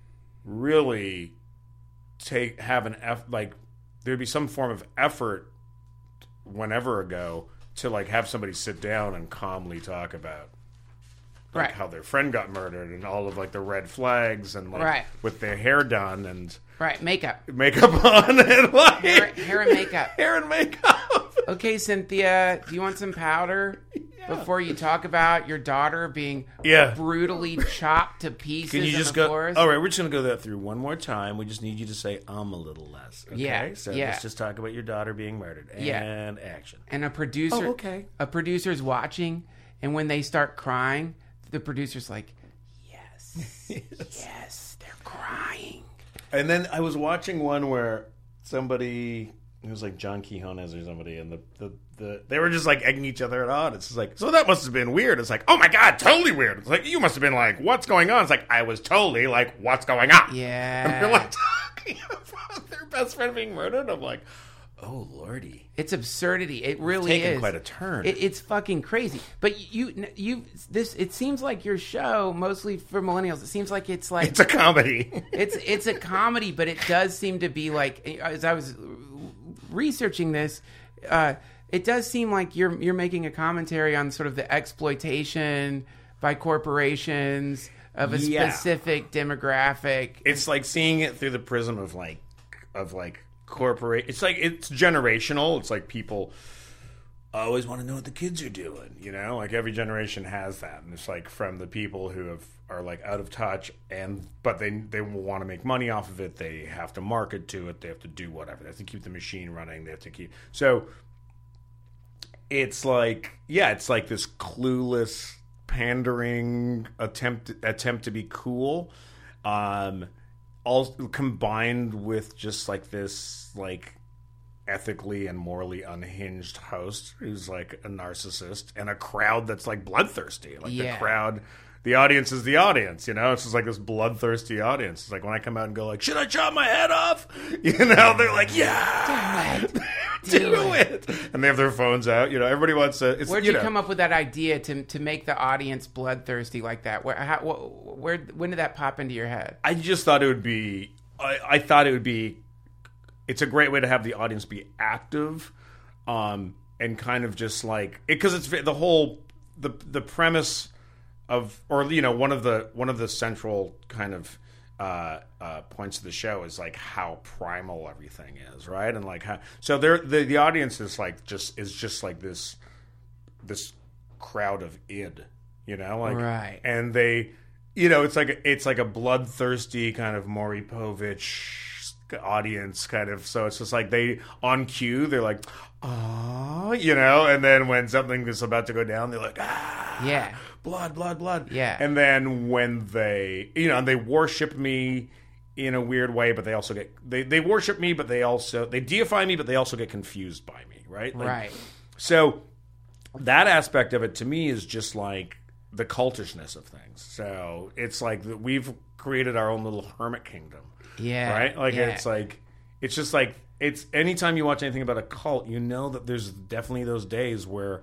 really take, have an, eff, like, there'd be some form of effort whenever ago to like have somebody sit down and calmly talk about like Right. how their friend got murdered and all of like the red flags and like Right. with their hair done and Right, makeup. makeup on and like Hair, hair and makeup. hair and makeup. Okay, Cynthia, do you want some powder before you talk about your daughter being Yeah. brutally chopped to pieces Can you in just the go? forest? All right, we're just gonna go that through one more time. We just need you to say um a little less. Okay? Yeah, So yeah. let's just talk about your daughter being murdered Yeah. and action. And a producer, Oh, okay. a producer's watching, and when they start crying, the producer's like, yes, yes, they're crying. And then I was watching one where somebody, it was like John Quijones or somebody, and the, the, the they were just like egging each other on. It's just like, so that must have been weird. It's like, oh my God, totally weird. It's like, you must have been like, what's going on? It's like, I was totally like, what's going on? Yeah. And they're like talking about their best friend being murdered. I'm like, oh lordy. It's absurdity. It really Taken is. quite a turn. It, it's fucking crazy. But you, you, this. It seems like your show, mostly for millennials. It seems like it's like It's a comedy. it's it's a comedy, but it does seem to be like, as I was researching this, uh, it does seem like you're you're making a commentary on sort of the exploitation by corporations of a Yeah. specific demographic. It's like seeing it through the prism of like of like corporate. It's like it's generational. It's like people always want to know what the kids are doing. You know, like every generation has that, and it's like from the people who have are like out of touch, and but they they want to make money off of it. They have to market to it. They have to do whatever. They have to keep the machine running. They have to keep so. It's like yeah, it's like this clueless pandering attempt attempt to be cool. Um, all combined with just like this like ethically and morally unhinged host who's like a narcissist and a crowd that's like bloodthirsty. Like Yeah. the crowd, the audience is the audience, you know? It's just like this bloodthirsty audience. It's like when I come out and go like, should I chop my head off? You know, they're like, yeah, Do it. do, Do it. And they have their phones out. You know, everybody wants to. It's, Where'd you you know, come up with that idea to to make the audience bloodthirsty like that? Where, how, wh- where, when did that pop into your head? I just thought it would be. I, I thought it would be. It's a great way to have the audience be active, um, and kind of just like because it, it's the whole the the premise of, or you know, one of the one of the central kind of uh, uh, points of the show is like how primal everything is, right? And like how so they're the the audience is like just is just like this this crowd of id, you know, like Right. and they. You know, it's like a, it's like a bloodthirsty kind of Maury Povich audience kind of. So it's just like they on cue they're like, ah, you know, and then when something is about to go down, they're like, ah, Yeah. blood, blood, blood. Yeah. And then when they, you know, they worship me in a weird way, but they also get they they worship me, but they also they deify me, but they also get confused by me, right? Like, Right. So that aspect of it to me is just like the cultishness of things. So it's like that we've created our own little hermit kingdom. Yeah. Right? Like yeah. it's like it's just like it's anytime you watch anything about a cult, you know that there's definitely those days where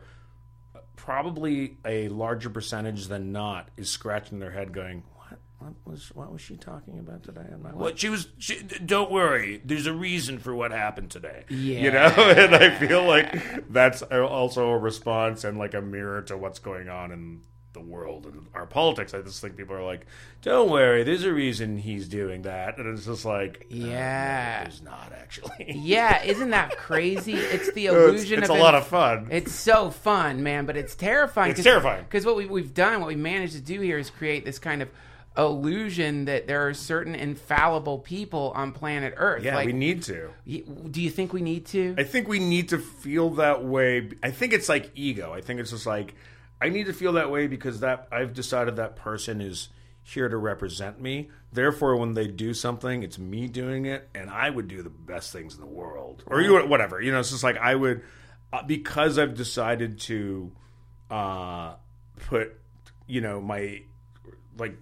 probably a larger percentage than not is scratching their head going, What what was what was she talking about today? I'm not what she was she, don't worry, there's a reason for what happened today. Yeah. You know? And I feel like that's also a response and like a mirror to what's going on in the world and our politics. I just think people are like, don't worry, there's a reason he's doing that. And it's just like, Yeah. no, there's not actually. Yeah, isn't that crazy? It's the it's illusion it's of a it. lot of fun. It's so fun, man, but it's terrifying. It's terrifying. Because what we, we've done, what we managed to do here is create this kind of illusion that there are certain infallible people on planet Earth. Yeah, like, we need to. y- do you think we need to? I think we need to feel that way. I think it's like ego. I think it's just like, I need to feel that way because that I've decided that person is here to represent me. Therefore, when they do something, it's me doing it, and I would do the best things in the world, or you whatever. You know, it's just like I would uh, because I've decided to uh, put, you know, my like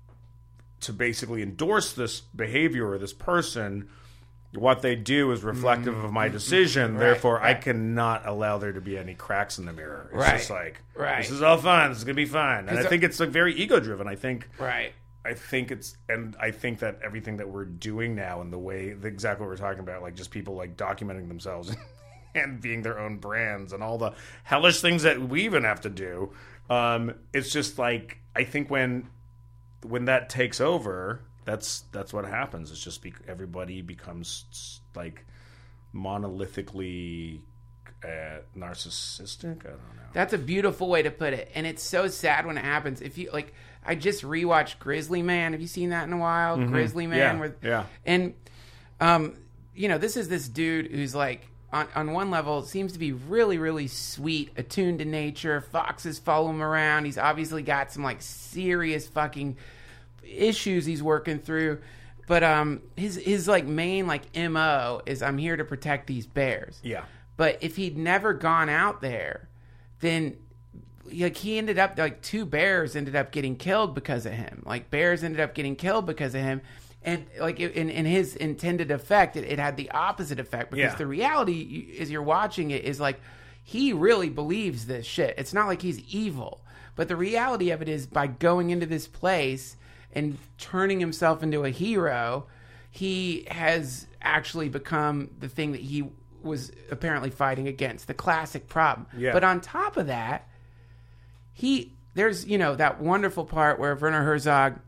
to basically endorse this behavior or this person. What they do is reflective mm-hmm. of my decision. Right, Therefore, right. I cannot allow there to be any cracks in the mirror. It's right, just like, right. this is all fun. This is going to be fun. And I think it's like very ego-driven. I think, right. I think it's, and I think that everything that we're doing now and the way, exactly what we're talking about, like just people like documenting themselves and being their own brands and all the hellish things that we even have to do. Um, it's just like, I think when when that takes over, that's that's what happens. It's just be, everybody becomes like monolithically uh, narcissistic. I don't know. That's a beautiful way to put it, and it's so sad when it happens. If you like, I just rewatched Grizzly Man. Have you seen that in a while? Mm-hmm. Grizzly Man. Yeah. Where, yeah. And um, you know, this is this dude who's like, on on one level, seems to be really, really sweet, attuned to nature. Foxes follow him around. He's obviously got some like serious fucking issues he's working through, but um his his like main like M O is I'm here to protect these bears. Yeah. But if he'd never gone out there, then like he ended up like two bears ended up getting killed because of him. Like bears ended up getting killed because of him. And like in, in his intended effect, it, it had the opposite effect because yeah. the reality as you're watching it is like he really believes this shit. It's not like he's evil, but the reality of it is by going into this place and turning himself into a hero, he has actually become the thing that he was apparently fighting against, the classic problem. Yeah. But on top of that, he there's, you know, that wonderful part where Werner Herzog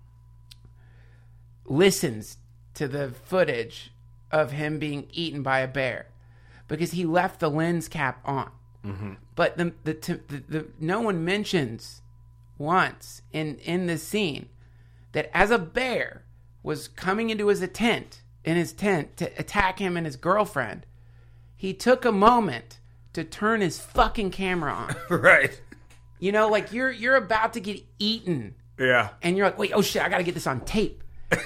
listens to the footage of him being eaten by a bear because he left the lens cap on. Mm-hmm. But the the, the the no one mentions once in in this scene that as a bear was coming into his tent, in his tent to attack him and his girlfriend, he took a moment to turn his fucking camera on. Right. You know, like you're you're about to get eaten. Yeah. And you're like, wait, oh shit, I gotta get this on tape.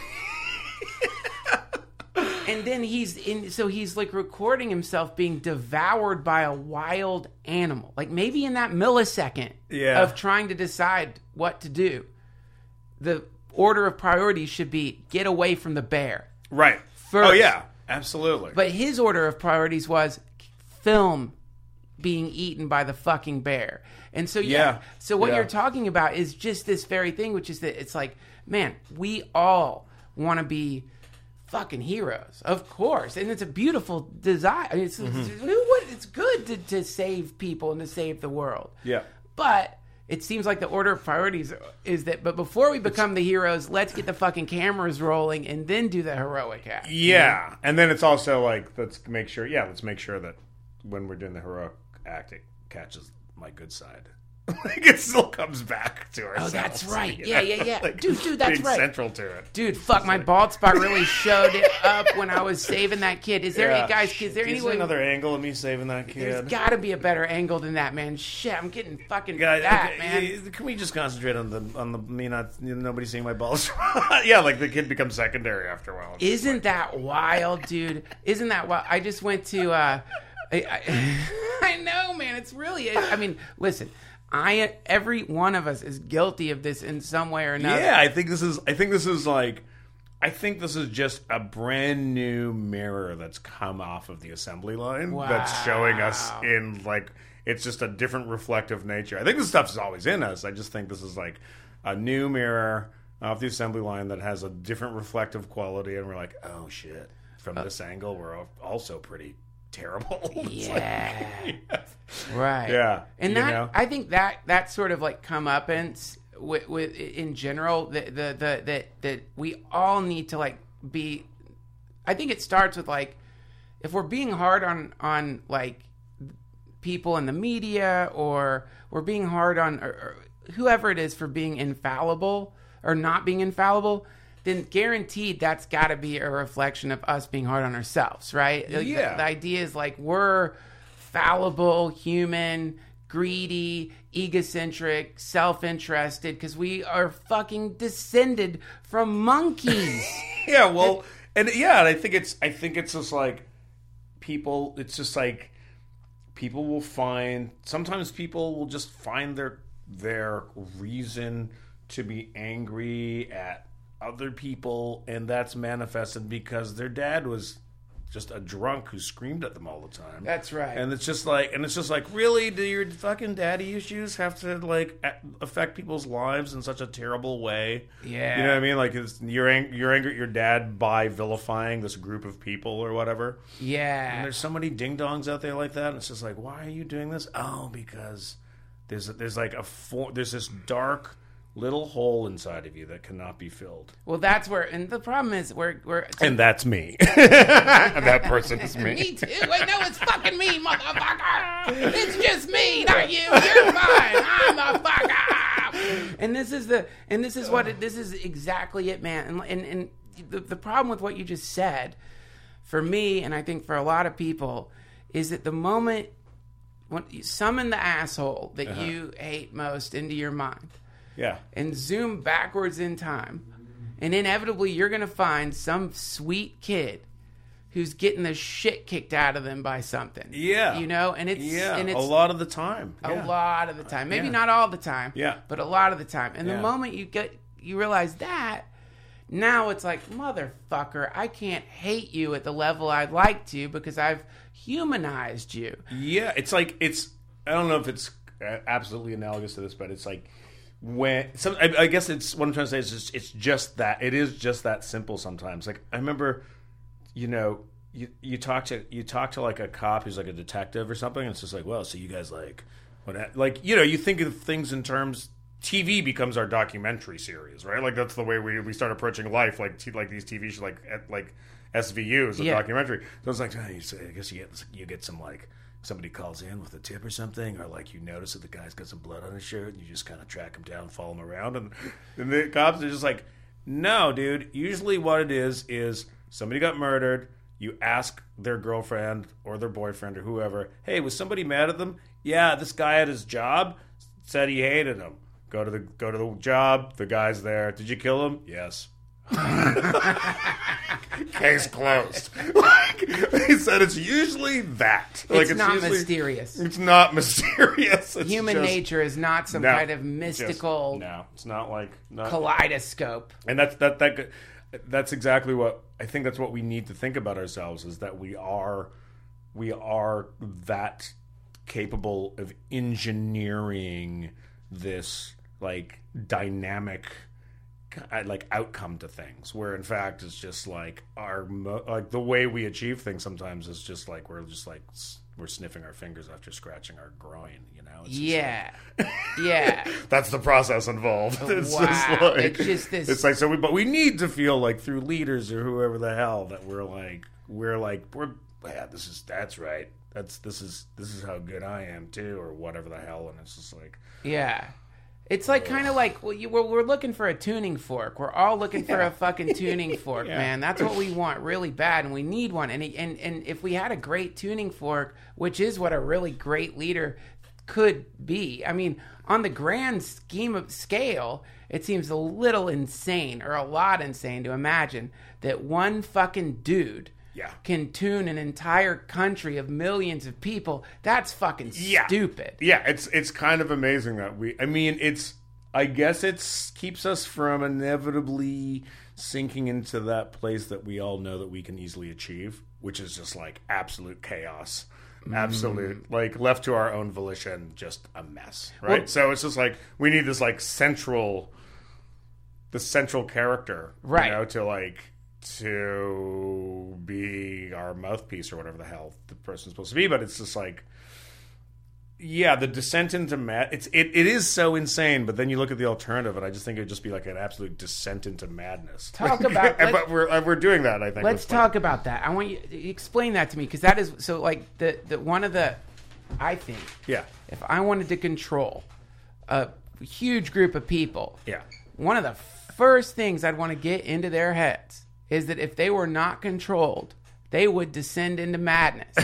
And then he's in, so he's like recording himself being devoured by a wild animal. Like maybe in that millisecond yeah. of trying to decide what to do, the order of priorities should be get away from the bear. Right. First. Oh, yeah. Absolutely. But his order of priorities was film being eaten by the fucking bear. And so, yeah. yeah. So what yeah. you're talking about is just this very thing, which is that it's like, man, we all want to be fucking heroes, of course. And it's a beautiful desire. I mean, it's, mm-hmm. it's, it's good to, to save people and to save the world. Yeah. But it seems like the order of priorities is that, but before we become it's, the heroes, let's get the fucking cameras rolling and then do the heroic act. Yeah. You know? And then it's also like, let's make sure, yeah, let's make sure that when we're doing the heroic act, it catches my good side. Like it still comes back to ourselves. Oh, that's right. You Yeah, know? yeah, yeah. Like, dude, dude, that's being right. central to it. Dude, fuck, my bald spot really showed it up when I was saving that kid. Is there, Yeah. guys, is there any Is way... there another angle of me saving that There's kid? got to be a better angle than that, man. Shit, I'm getting fucking Guys, fat, okay, man. y- Can we just concentrate on the on the me not you know, nobody seeing my balls? Yeah, like the kid becomes secondary after a while. It's just Isn't that wild, dude? Isn't that wild? I just went to... Uh, I, I, I know, man. It's really... I mean, listen... I every one of us is guilty of this in some way or another. Yeah, I think this is. I think this is like. I think this is just a brand new mirror that's come off of the assembly line Wow. that's showing us in like it's just a different reflective nature. I think this stuff is always in us. I just think this is like a new mirror off the assembly line that has a different reflective quality, and we're like, oh shit! From Uh, this angle, we're al- also pretty terrible. It's Yeah. like, yeah. Right. Yeah, And you that know? I think that that sort of like comeuppance with, with in general the the the that that we all need to like be. I think it starts with like if we're being hard on on like people in the media or we're being hard on or, or whoever it is for being infallible or not being infallible, then guaranteed that's got to be a reflection of us being hard on ourselves, right? Like, Yeah. The, the idea is like we're fallible, human, greedy, egocentric, self-interested because we are fucking descended from monkeys. Yeah, well, and yeah, and I think it's I think it's just like people. It's just like people will find. Sometimes people will just find their their reason to be angry at other people, and that's manifested because their dad was just a drunk who screamed at them all the time. That's right. And it's just like, and it's just like, really, do your fucking daddy issues have to like a- affect people's lives in such a terrible way? Yeah. You know what I mean? Like, it's, you're ang- you're angry at your dad by vilifying this group of people or whatever. And Yeah. there's so many ding dongs out there like that, and it's just like, why are you doing this? Oh, because there's there's like a for- there's this dark little hole inside of you that cannot be filled. Well, that's where, and the problem is we're we're. And that's me. That person is me. Me too. Wait, no, it's fucking me, motherfucker. It's just me, not you. You're fine. I'm the fucker. And this is the, and this is what it, this is exactly it, man. And and and the the problem with what you just said, for me, and I think for a lot of people, is that the moment when you summon the asshole that Uh-huh. you hate most into your mind. Yeah. And zoom backwards in time. And inevitably, you're going to find some sweet kid who's getting the shit kicked out of them by something. Yeah. You know? And it's, Yeah, and it's a lot of the time. a Yeah. lot of the time. Maybe Yeah. not all the time. Yeah. But a lot of the time. And Yeah. the moment you get, you realize that, now it's like, motherfucker, I can't hate you at the level I'd like to because I've humanized you. Yeah, it's like it's. I don't know if it's absolutely analogous to this, but it's like when some. I, I guess it's what I'm trying to say is just, it's just that it is just that simple sometimes. Like I remember, you know, you you talk to you talk to like a cop who's like a detective or something, and it's just like, well, so you guys like what? Like you know, you think of things in terms. T V becomes our documentary series, right? Like that's the way we, we start approaching life, like t- like these T V shows, like at, like S V U is a Yeah. documentary. So it's like, oh, you say, I guess you get you get some like somebody calls in with a tip or something, or like you notice that the guy's got some blood on his shirt, and you just kind of track him down, follow him around, and, and the cops are just like, no, dude. Usually, what it is is somebody got murdered. You ask their girlfriend or their boyfriend or whoever, hey, was somebody mad at them? Yeah, this guy at his job said he hated him. Go to the go to the job. The guy's there. Did you kill him? Yes. Case closed. Like he said, it's usually that. Like It's, not usually, mysterious. It's not mysterious. It's Human just- nature is not some no, kind of just- mystical no, it's not like not, kaleidoscope. and that's that that that's exactly what I think. That's what we need to think about ourselves is that we are we are that capable of engineering this like dynamic uh, like outcome to things, where in fact it's just like our mo- like the way we achieve things sometimes is just like we're just like s- we're sniffing our fingers after scratching our groin, you know. It's just Yeah. Yeah. like, that's the process involved. It's Wow. just like It's just this- It's like so, we, but we need to feel like through leaders or whoever the hell that we're like we're like we're yeah, this is that's right. That's this is this is how good I am too, or whatever the hell. And it's just like yeah. It's like kind of like well, you, we're, we're looking for a tuning fork. We're all looking for Yeah. a fucking tuning fork, Yeah. man. That's what we want really bad, and we need one. And, and and if we had a great tuning fork, which is what a really great leader could be. I mean, on the grand scheme of scale, it seems a little insane or a lot insane to imagine that one fucking dude Yeah. can tune an entire country of millions of people. That's fucking Yeah. stupid. Yeah, it's it's kind of amazing that we. I mean, it's. I guess it's keeps us from inevitably sinking into that place that we all know that we can easily achieve, which is just like absolute chaos, absolute like left to our own volition, just a mess, right? Well- so it's just like we need this like central, the central character, Right. You know, to like to be our mouthpiece or whatever the hell the person's supposed to be, but it's just like. Yeah, the descent into mad. It's it, it is so insane, but then you look at the alternative, and I just think it would just be like an absolute descent into madness. Talk about- but we're uh, we're doing that. I think. Let's with, talk about that. I want you to explain that to me because that is so like the, the one of the I think Like, yeah, if I wanted to control a huge group of people, yeah, one of the first things I'd want to get into their heads is that if they were not controlled, they would descend into madness.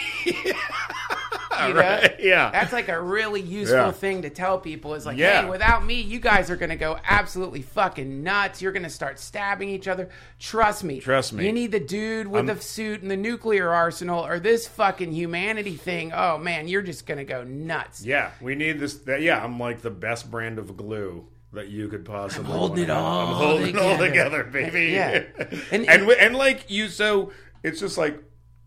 You know? right, yeah. That's like a really useful Yeah. thing to tell people is like, Yeah. hey, without me, you guys are going to go absolutely fucking nuts. You're going to start stabbing each other. Trust me. Trust me. You need the dude with the suit and the nuclear arsenal or this fucking humanity thing. Oh, man, you're just going to go nuts. yeah. We need this. That, yeah, I'm like the best brand of glue that you could possibly. I'm holding wanna it have. all I'm holding it all together. together, baby. Yeah. and, And- and and like you, so it's just like.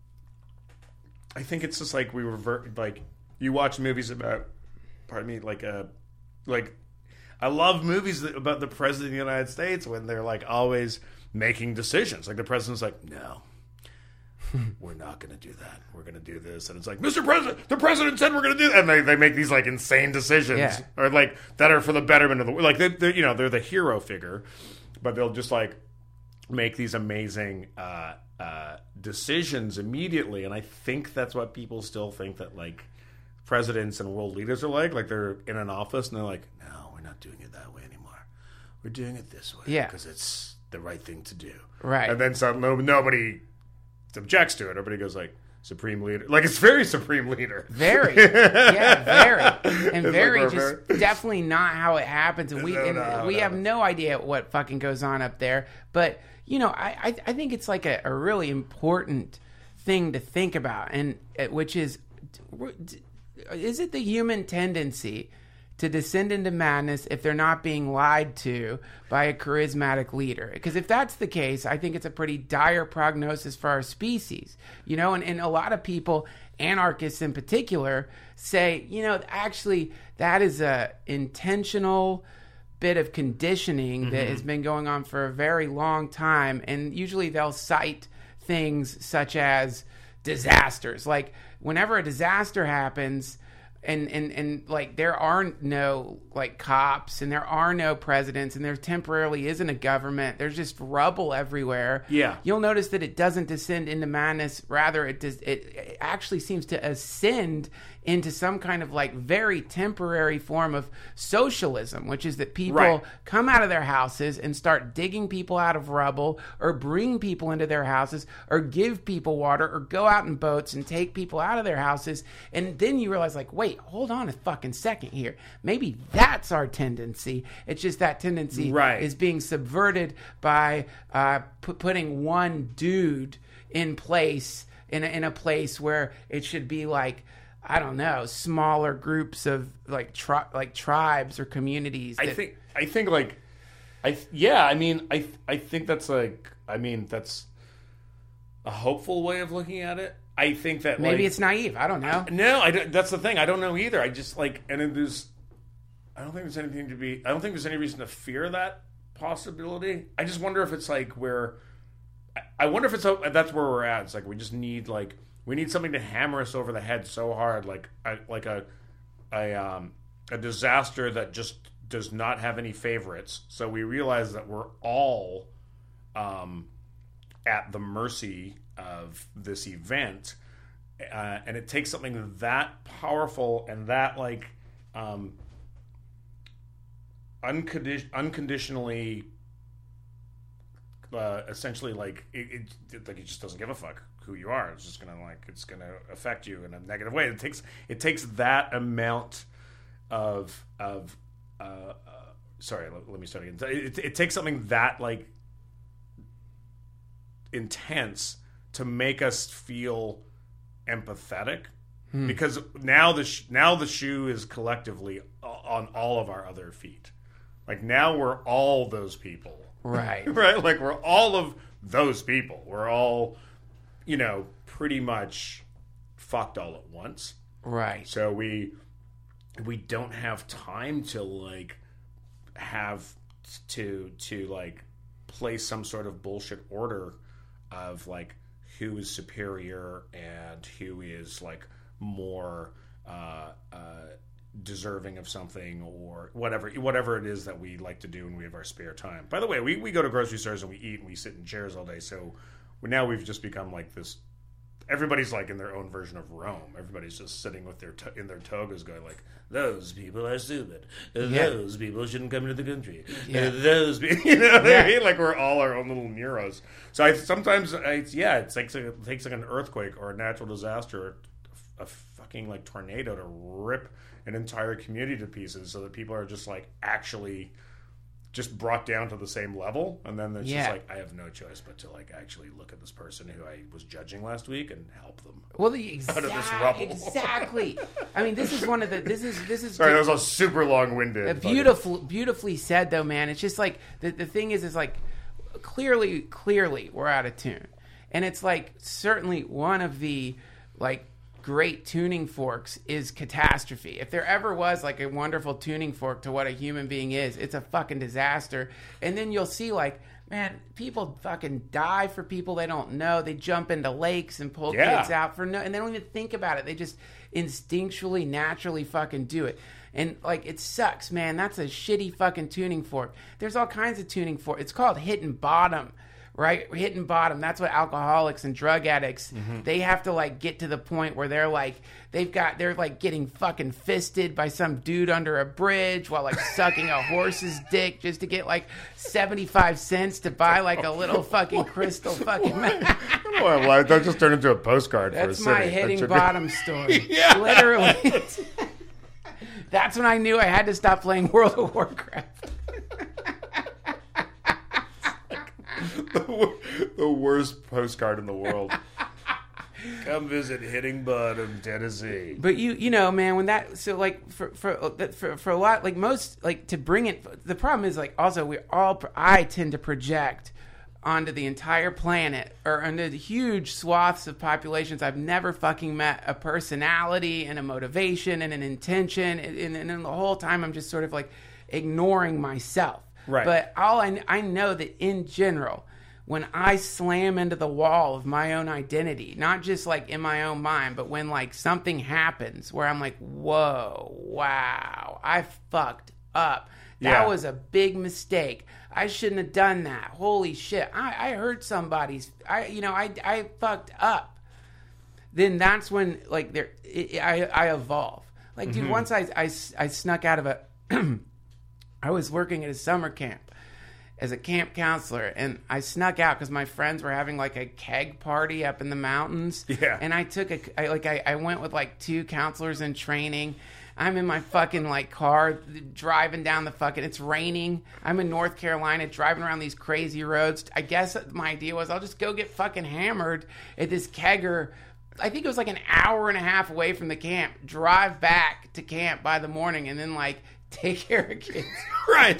I think it's just like we revert like. You watch movies about, pardon me, like uh, like I love movies that, about the president of the United States when they're like always making decisions. Like the president's like, no, we're not going to do that. We're going to do this, and it's like, Mister President, the president said we're going to do that, and they, they make these like insane decisions, Yeah. or like that are for the betterment of the like they they're, you know they're the hero figure, but they'll just like make these amazing uh, uh, decisions immediately, and I think that's what people still think that like. Presidents and world leaders are like, like they're in an office and they're like, no, we're not doing it that way anymore. We're doing it this way Yeah. because it's the right thing to do. Right. And then some, no, nobody objects to it. Everybody goes like, supreme leader. Like it's very supreme leader. Very. Yeah, very. And It's very like just we're definitely not how it happens. And we No, and no, we no. have no idea what fucking goes on up there. But, you know, I, I, I think it's like a, a really important thing to think about, and uh, which is, is it the human tendency to descend into madness if they're not being lied to by a charismatic leader? Because if that's the case, I think it's a pretty dire prognosis for our species. You know, and, and a lot of people, anarchists in particular, say, you know, actually that is a intentional bit of conditioning that has been going on for a very long time. And usually they'll cite things such as disasters. Like whenever a disaster happens, and, and, and like there are no like cops and there are no presidents and there temporarily isn't a government. There's just rubble everywhere. Yeah. You'll notice that it doesn't descend into madness. Rather, it does, it actually seems to ascend into some kind of like very temporary form of socialism, which is that people Right. come out of their houses and start digging people out of rubble or bring people into their houses or give people water or go out in boats and take people out of their houses. And then you realize like, wait, hold on a fucking second here. Maybe that's our tendency. It's just that tendency Right. is being subverted by uh, pu- putting one dude in place in a, in a place where it should be like, I don't know, smaller groups of like tri- like tribes or communities. I that- think I think like I yeah, I mean I I think that's like I mean that's a hopeful way of looking at it. I think that maybe like, it's naive. I don't know. no, I don't, that's the thing. I don't know either. I just like and it, there's I don't think there's anything to be I don't think there's any reason to fear that possibility. I just wonder if it's like where I, I wonder if it's that's where we're at. It's like we just need like we need something to hammer us over the head so hard, like a, like a a um, a disaster that just does not have any favorites. So we realize that we're all um, at the mercy of this event, uh, and it takes something that powerful and that like um, uncondi- unconditionally, uh, essentially like it, it, like it just doesn't give a fuck who you are. It's just gonna like it's gonna affect you in a negative way. It takes it takes that amount of of uh, uh, sorry. Let, let me start again. It, it takes something that like intense to make us feel empathetic, hmm. because now the sh- now the shoe is collectively on all of our other feet. Like now we're all those people, right? Right? Like we're all of those people. We're all, you know, pretty much fucked all at once, right? So we we don't have time to like have to to like place some sort of bullshit order of like who is superior and who is like more uh, uh, deserving of something or whatever whatever it is that we like to do when we have our spare time. By the way, we, we go to grocery stores and we eat and we sit in chairs all day, so now we've just become like this. Everybody's like in their own version of Rome. Everybody's just sitting with their to- in their togas going like, those people are stupid. Yeah. Those people shouldn't come into the country. Yeah. Those people, you know what Yeah. I mean? Like we're all our own little Neros. So I sometimes, I, yeah, it's like it takes like an earthquake or a natural disaster, or a fucking like tornado to rip an entire community to pieces, so that people are just like actually just brought down to the same level, and then it's Yeah. just like I have no choice but to like actually look at this person who I was judging last week and help them. Well, the exact, out of this rubble. exactly. I mean, this is one of the. This is this is. Sorry, that was a super long-winded. Uh, beautiful, beautifully said, though, man. It's just like the the thing is, is like clearly, clearly, we're out of tune, and it's like certainly one of the like great tuning forks is catastrophe. If there ever was like a wonderful tuning fork to what a human being is, it's a fucking disaster. And then you'll see like, man, people fucking die for people they don't know. They jump into lakes and pull Yeah. kids out for no, and they don't even think about it. They just instinctually, naturally fucking do it. And like, it sucks, man. That's a shitty fucking tuning fork. There's all kinds of tuning fork. It's called hitting bottom. Right? Hitting bottom. That's what alcoholics and drug addicts, mm-hmm. they have to like get to the point where they're like, they've got, they're like getting fucking fisted by some dude under a bridge while like sucking a horse's dick just to get like seventy-five cents to buy like a little fucking crystal fucking. Well, well, that just turned into a postcard for a That's city. my hitting bottom be... story. Yeah. Literally. That's when I knew I had to stop playing World of Warcraft. the, the worst postcard in the world. Come visit Hitting Bottom, Tennessee. But you, you know, man, when that, so like for for for for a lot, like most, like to bring it. The problem is like also we all, I tend to project onto the entire planet or onto the huge swaths of populations I've never fucking met a personality and a motivation and an intention, and, and, and the whole time I'm just sort of like ignoring myself. Right. But all I, I know that in general, when I slam into the wall of my own identity, not just like in my own mind, but when like something happens where I'm like, whoa, wow, I fucked up. That Yeah. was a big mistake. I shouldn't have done that. Holy shit. I, I hurt somebody's, I, you know, I, I fucked up. Then that's when like there, it, I, I evolve. Like, dude, mm-hmm. once I, I, I snuck out of a, I was working at a summer camp as a camp counselor, and I snuck out because my friends were having like a keg party up in the mountains. Yeah. And I took a, I, like, I, I went with like two counselors in training. I'm in my fucking like car driving down the fucking, it's raining. I'm in North Carolina driving around these crazy roads. I guess my idea was I'll just go get fucking hammered at this kegger. I think it was like an hour and a half away from the camp, drive back to camp by the morning, and then like take care of kids. Right.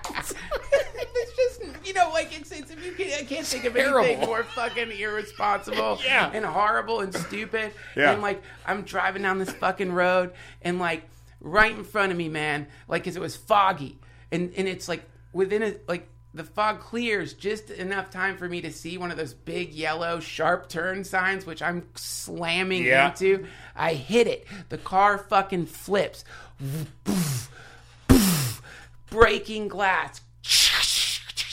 It's just, you know, like it's, it's you can, I can't think of Terrible. anything more fucking irresponsible Yeah. and horrible and stupid. Yeah. And like I'm driving down this fucking road, and like right in front of me, man, like because it was foggy, and and it's like within a like. The fog clears just enough time for me to see one of those big yellow sharp turn signs, which I'm slamming Yeah. into. I hit it. The car fucking flips. Breaking glass.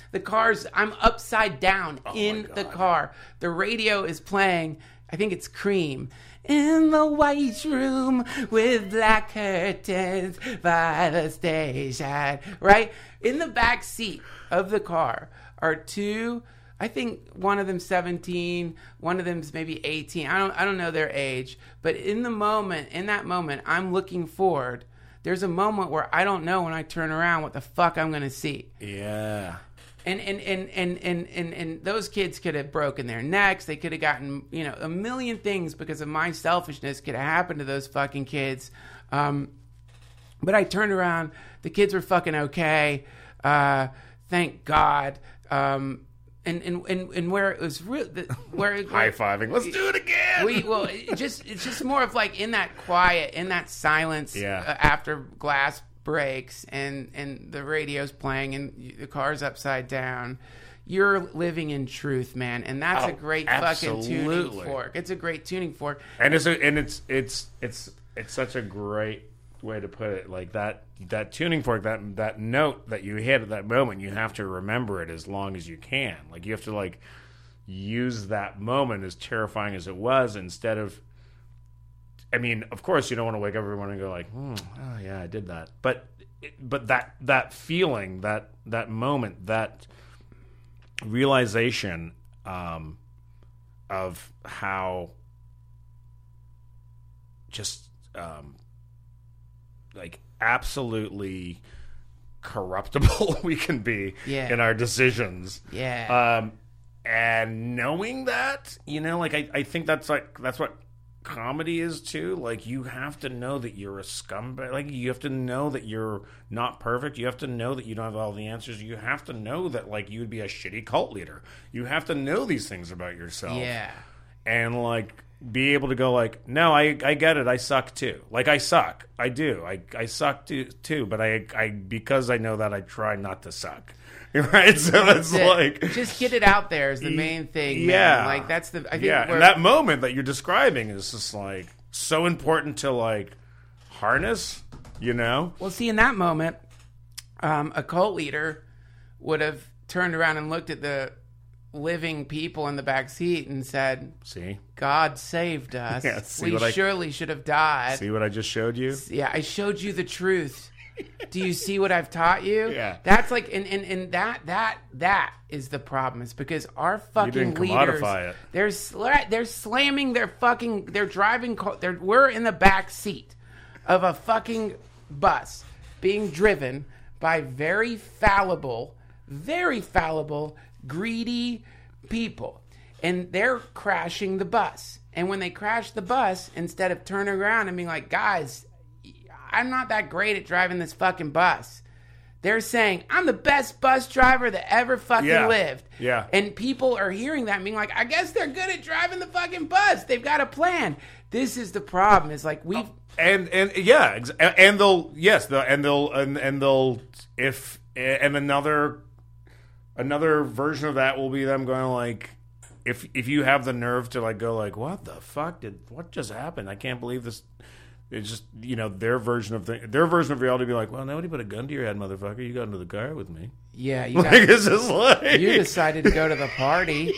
The car's, I'm upside down Oh in the car. The radio is playing, I think it's Cream. In the white room with black curtains by the station, right? In the back seat of the car are two, I think one of them's seventeen, one of them's maybe eighteen. I don't I don't know their age, but in the moment, in that moment, I'm looking forward. There's a moment where I don't know when I turn around what the fuck I'm going to see. Yeah. And and, and, and, and, and and those kids could have broken their necks. They could have gotten, you know, a million things because of my selfishness could have happened to those fucking kids. Um, but I turned around. The kids were fucking okay. Uh, thank God. Um, and, and, and, and where it was real, where High fiving. Let's do it again. We well, it just it's just more of like in that quiet, in that silence Yeah. uh, after glass breaks and and the radio's playing and the car's upside down. You're living in truth, man, and that's Oh, a great absolutely. fucking tuning fork. It's a great tuning fork. And it's a, and it's it's it's it's such a great way to put it. Like that that tuning fork, that that note that you hit at that moment, you have to remember it as long as you can. Like you have to like use that moment, as terrifying as it was, instead of. I mean, of course, you don't want to wake up everyone and go like, hmm, "Oh yeah, I did that." But but that that feeling, that that moment, that realization um, of how just um, like absolutely corruptible we can be Yeah. in our decisions. Yeah. Um, and knowing that, you know, like I, I think that's like that's what comedy is too. Like you have to know that you're a scumbag. Like you have to know that you're not perfect. You have to know that you don't have all the answers. You have to know that like you would be a shitty cult leader. You have to know these things about yourself. Yeah. And like be able to go like, no, I I get it. I suck too. Like I suck. I do. I I suck too too. But I I because I know that, I try not to suck. Right, so it's like just get it out there is the main thing. Yeah, man. Like that's the I think yeah, where, and that moment that you're describing is just like so important to like harness. You know, well, see, in that moment, um, a cult leader would have turned around and looked at the living people in the back seat and said, see, God saved us. Yeah, see we what I- surely should have died. see what I just showed you. Yeah, I showed you the truth. Do you see what I've taught you? Yeah. That's like, and, and, and that, that, that is the problem. It's because our fucking didn't leaders, commodify it. they're, sla- they're slamming their fucking, they're driving, co- they're, we're in the back seat of a fucking bus being driven by very fallible, very fallible, greedy people. And they're crashing the bus. And when they crash the bus, instead of turning around and being like, guys, I'm not that great at driving this fucking bus. They're saying, I'm the best bus driver that ever fucking Yeah. lived. Yeah. And people are hearing that and being like, I guess they're good at driving the fucking bus. They've got a plan. This is the problem. Is like we've And and yeah, ex- and they'll yes, they'll, and they'll and, and they'll if and another another version of that will be them going like, if if you have the nerve to like go like, what the fuck did what just happened? I can't believe this. It's just, you know, their version of the, their version of reality be like, well, nobody put a gun to your head, motherfucker. You got into the car with me. yeah. You, got, Like it's just like you decided to go to the party.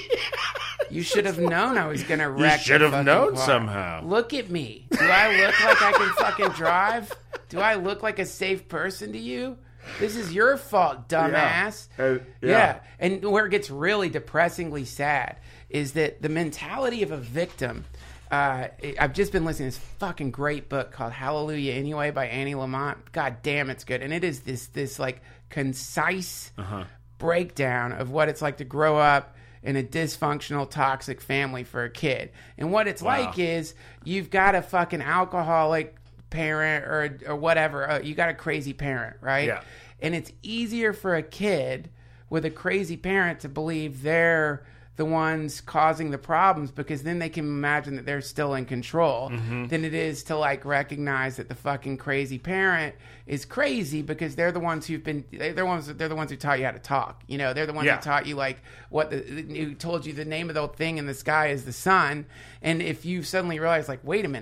You should have known I was gonna wreck. the should have fucking known car. somehow. Look at me. Do I look like I can fucking drive? Do I look like a safe person to you? This is your fault, dumbass. Yeah. Uh, yeah. yeah. And where it gets really depressingly sad is that the mentality of a victim. Uh, I've just been listening to this fucking great book called Hallelujah Anyway by Annie Lamont. God damn, it's good. And it is this, this like concise Uh-huh. breakdown of what it's like to grow up in a dysfunctional, toxic family for a kid. And what it's Wow. like is you've got a fucking alcoholic parent or or whatever. Uh, you got a crazy parent, right? Yeah. And it's easier for a kid with a crazy parent to believe they're the ones causing the problems because then they can imagine that they're still in control Mm-hmm. than it is to like recognize that the fucking crazy parent is crazy because they're the ones who've been they're the ones they're the ones who taught you how to talk. You know, they're the ones Yeah. who taught you like what the who told you the name of the thing in the sky is the sun. And if you suddenly realize like, wait a minute,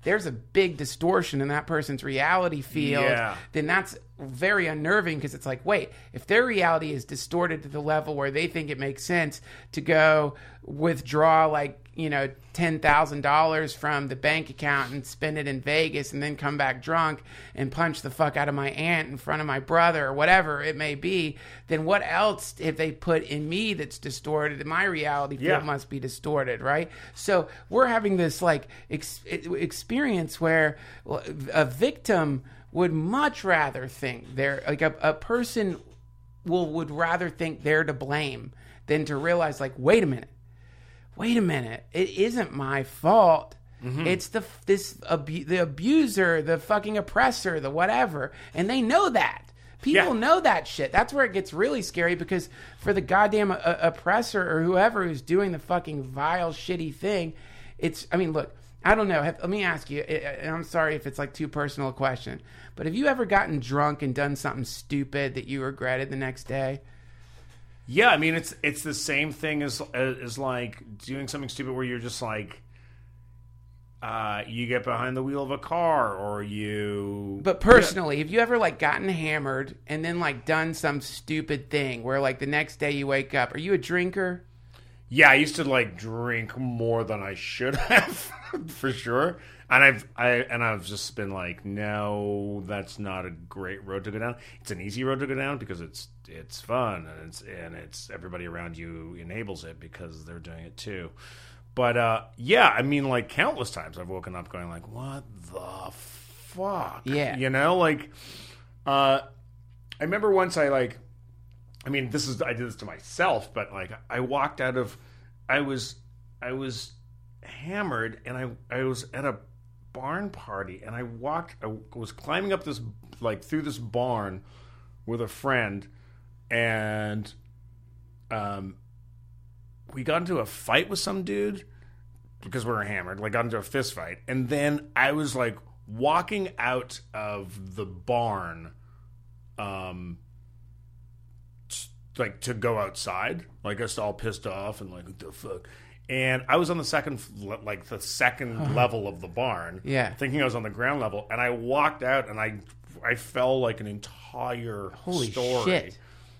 there's a big distortion in that person's reality field, Yeah. then that's very unnerving because it's like, wait, if their reality is distorted to the level where they think it makes sense to go withdraw like, you know, ten thousand dollars from the bank account and spend it in Vegas and then come back drunk and punch the fuck out of my aunt in front of my brother or whatever it may be, then what else if they put in me that's distorted? My reality field Yeah. must be distorted, right? So we're having this like ex- experience where a victim would much rather think they're like a, a person will would rather think they're to blame than to realize like, wait a minute. Wait a minute, it isn't my fault. Mm-hmm. It's the this abu- the abuser, the fucking oppressor, the whatever. And they know that. People Yeah. know that shit. That's where it gets really scary because for the goddamn uh, oppressor or whoever who's doing the fucking vile, shitty thing, it's, I mean, look, I don't know. Have, let me ask you, and I'm sorry if it's like too personal a question, but have you ever gotten drunk and done something stupid that you regretted the next day? Yeah, I mean it's it's the same thing as as like doing something stupid where you're just like, uh, you get behind the wheel of a car or you. But personally, have you ever like gotten hammered and then like done some stupid thing where like the next day you wake up? Are you a drinker? Yeah, I used to like drink more than I should have, for sure. And I've I and I've just been like, no, that's not a great road to go down. It's an easy road to go down because it's it's fun and it's and it's everybody around you enables it because they're doing it too. But uh, yeah, I mean, like countless times I've woken up going like, what the fuck? Yeah, you know, like uh, I remember once I like, I mean, this is I did this to myself, but like I walked out of, I was I was hammered and I I was at a barn party and I walked I was climbing up this like through this barn with a friend and um we got into a fight with some dude because we were hammered, like got into a fist fight, and then I was like walking out of the barn um like to go outside, like us all pissed off and like what the fuck. And I was on the second, like the second level of the barn, yeah, thinking I was on the ground level, and I walked out and I, I fell like an entire Holy story shit.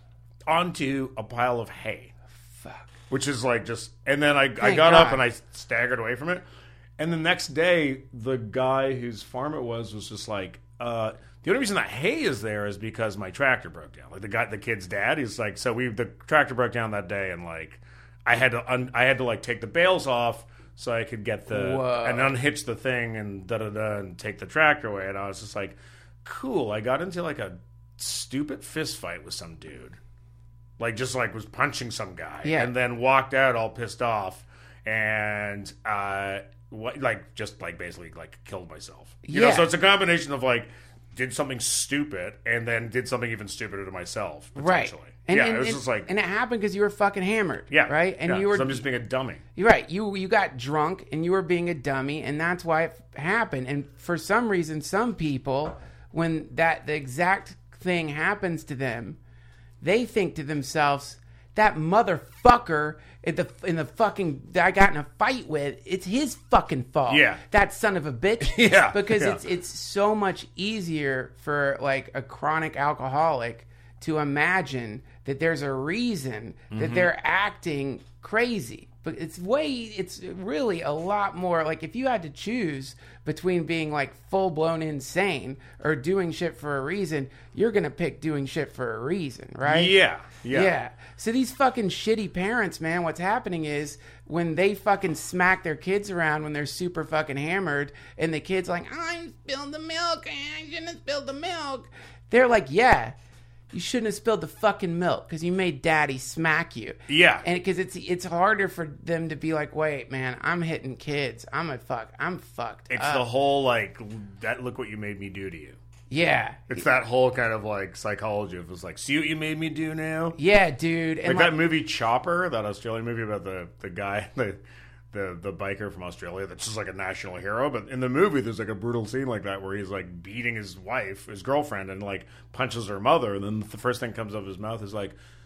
onto a pile of hay, Fuck. which is like just, and then I, I Thank got God. up and I staggered away from it, and the next day the guy whose farm it was was just like, uh, the only reason that hay is there is because my tractor broke down. Like the guy, the kid's dad, he's like, so we the tractor broke down that day, and like. I had to un- I had to like take the bales off so I could get the Whoa. and unhitch the thing and da da da and take the tractor away. And I was just like, cool. I got into like a stupid fist fight with some dude, like just like was punching some guy, Yeah. and then walked out all pissed off and uh, what like just like basically like killed myself. You Yeah. know, so it's a combination of like did something stupid and then did something even stupider to myself. Right. Potentially. And, yeah, and, it was and, just like and it happened because you were fucking hammered. yeah, Right. And yeah, you were. so I'm just being a dummy. You're right. You you got drunk and you were being a dummy, and that's why it happened. And for some reason, some people, when that the exact thing happens to them, they think to themselves, "That motherfucker in the in the fucking that I got in a fight with, it's his fucking fault." Yeah. That son of a bitch. Yeah, Because yeah. it's it's so much easier for like a chronic alcoholic to imagine that there's a reason that Mm-hmm. they're acting crazy. But it's way, it's really a lot more like if you had to choose between being like full blown insane or doing shit for a reason, you're going to pick doing shit for a reason, right? Yeah, yeah. Yeah. So these fucking shitty parents, man, what's happening is when they fucking smack their kids around when they're super fucking hammered and the kid's like, I spilled the milk, I shouldn't have spilled the milk. They're like, yeah, you shouldn't have spilled the fucking milk because you made daddy smack you. Yeah. And because it's it's harder for them to be like, wait, man, I'm hitting kids. I'm a fuck. I'm fucked. It's up. the whole like that. Look what you made me do to you. Yeah. It's that whole kind of like psychology of it's like, see what you made me do now. Yeah, dude. And Like, like, that movie Chopper, that Australian movie about the the guy the. The, the biker from Australia that's just like a national hero, but in the movie there's like a brutal scene like that where he's like beating his wife, his girlfriend, and like punches her mother, and then the first thing comes out of his mouth is like,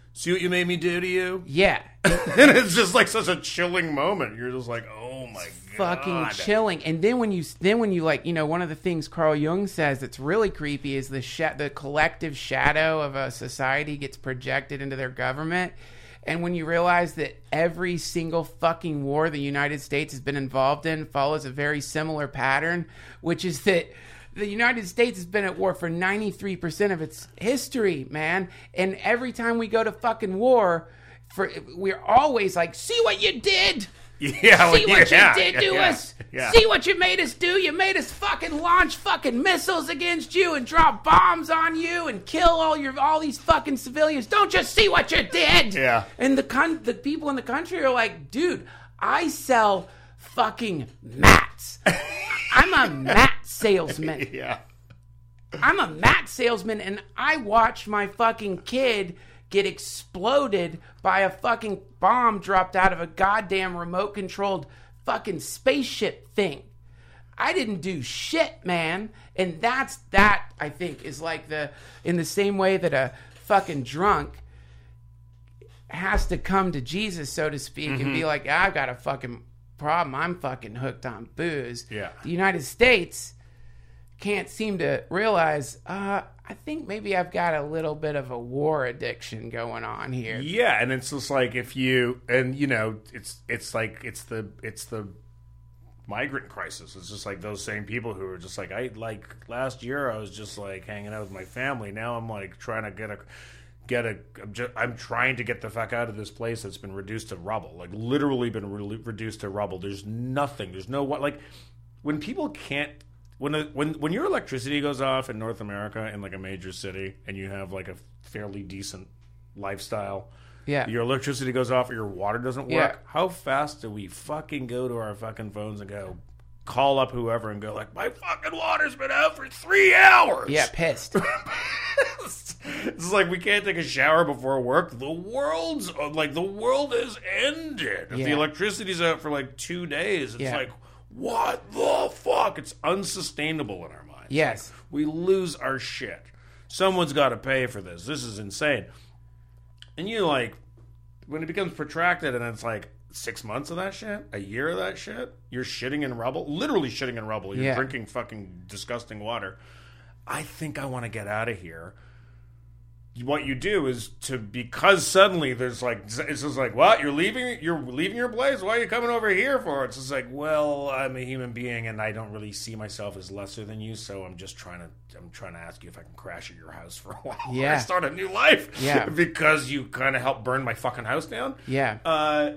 See what you made me do to you? Yeah. And it's just like such a chilling moment. You're just like, oh my god. Fucking chilling. And then when you then when you like, you know, one of the things Carl Jung says that's really creepy is the sh- the collective shadow of a society gets projected into their government. And when you realize that every single fucking war the United States has been involved in follows a very similar pattern, which is that the United States has been at war for ninety-three percent of its history, man. And every time we go to fucking war, for we're always like, see what you did? Yeah, See what yeah, you did yeah, to yeah, us? yeah. See what you made us do? You made us fucking launch fucking missiles against you and drop bombs on you and kill all your all these fucking civilians. Don't you see what you did? Yeah. And the con- the people in the country are like, dude, I sell fucking mats. I'm a mat salesman. Yeah. I'm a mat salesman, and I watch my fucking kid get exploded by a fucking bomb dropped out of a goddamn remote-controlled fucking spaceship thing. I didn't do shit, man. And that's, that, I think, is like the, in the same way that a fucking drunk has to come to Jesus, so to speak, mm-hmm. and be like, I've got a fucking problem. I'm fucking hooked on booze. Yeah. The United States can't seem to realize, uh, I think maybe I've got a little bit of a war addiction going on here. Yeah, and it's just like if you and you know, it's it's like it's the it's the migrant crisis. It's just like those same people who are just like, I like last year I was just like hanging out with my family. Now I'm like trying to get a get a I'm, just, I'm trying to get the fuck out of this place that's been reduced to rubble. Like literally been re- reduced to rubble. There's nothing. There's no what like when people can't When a, when when your electricity goes off in North America in like a major city and you have like a fairly decent lifestyle, yeah, your electricity goes off or your water doesn't work, yeah. how fast do we fucking go to our fucking phones and go call up whoever and go like, my fucking water's been out for three hours? Yeah, pissed. It's like we can't take a shower before work. The world's like the world is ended. If yeah. the electricity's out for like two days, it's yeah. like, what the fuck? It's unsustainable in our minds. Yes. Like, we lose our shit. Someone's got to pay for this. This is insane. And you like, when it becomes protracted and it's like six months of that shit, a year of that shit, you're shitting in rubble, literally shitting in rubble. You're yeah. drinking fucking disgusting water. I think I want to get out of here. What you do is to because suddenly there's like it's just like what you're leaving you're leaving your place, why are you coming over here for? It's just like, well, I'm a human being and I don't really see myself as lesser than you, so I'm just trying to I'm trying to ask you if I can crash at your house for a while. Yeah. I start a new life. Yeah. Because you kind of helped burn my fucking house down. Yeah. Uh,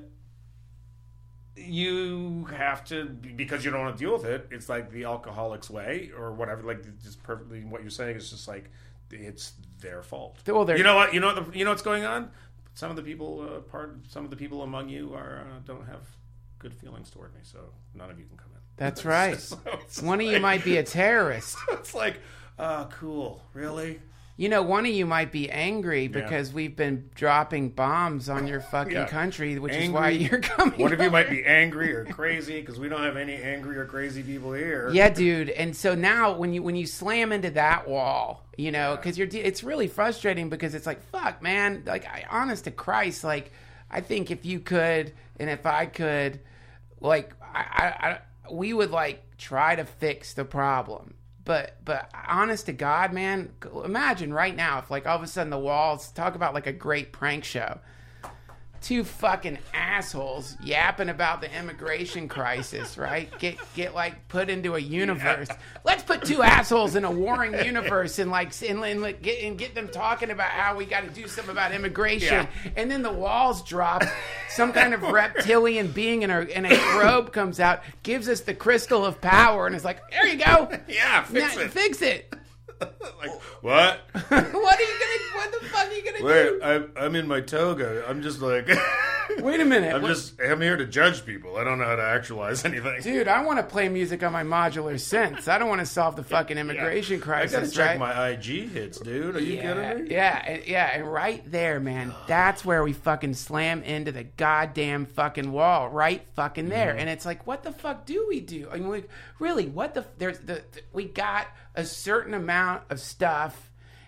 you have to because you don't want to deal with it. It's like the alcoholic's way or whatever. Like just perfectly what you're saying is just like. It's their fault. Well, you know what? You know what? The, you know what's going on? Some of the people, uh, part, some of the people among you are uh, don't have good feelings toward me, so none of you can come in. That's right. so one like, of you might be a terrorist. It's like, uh, cool, really? You know, one of you might be angry because yeah. we've been dropping bombs on your fucking yeah. country, which angry. is why you're coming. One of you over. might be angry or crazy because we don't have any angry or crazy people here. Yeah, dude. And so now, when you when you slam into that wall, you know, because you're it's really frustrating because it's like, fuck, man. Like, I, honest to Christ, like, I think if you could and if I could, like, I, I, I we would like try to fix the problem. But but honest to God, man, imagine right now if like all of a sudden the walls talk about like a great prank show. Two fucking assholes yapping about the immigration crisis, right? Get get like put into a universe. Yeah. Let's put two assholes in a warring universe and like and, and get and get them talking about how we got to do something about immigration. Yeah. And then the walls drop. Some kind of reptilian being in a in a robe comes out, gives us the crystal of power, and is like, "There you go. Yeah, fix now, it. Fix it." Like, what? What are you gonna? What the fuck are you gonna Wait, do? I'm, I'm in my toga. I'm just like. Wait a minute. I'm what? just. I'm here to judge people. I don't know how to actualize anything. Dude, I want to play music on my modular synths. I don't want to solve the fucking immigration yeah. crisis. I gotta check right? my I G hits, dude. Are you yeah, kidding me? Yeah, and, yeah, and right there, man. That's where we fucking slam into the goddamn fucking wall. Right, fucking there. Mm-hmm. And it's like, what the fuck do we do? I mean, we, really, what the? There's the, the we got a certain amount of stuff,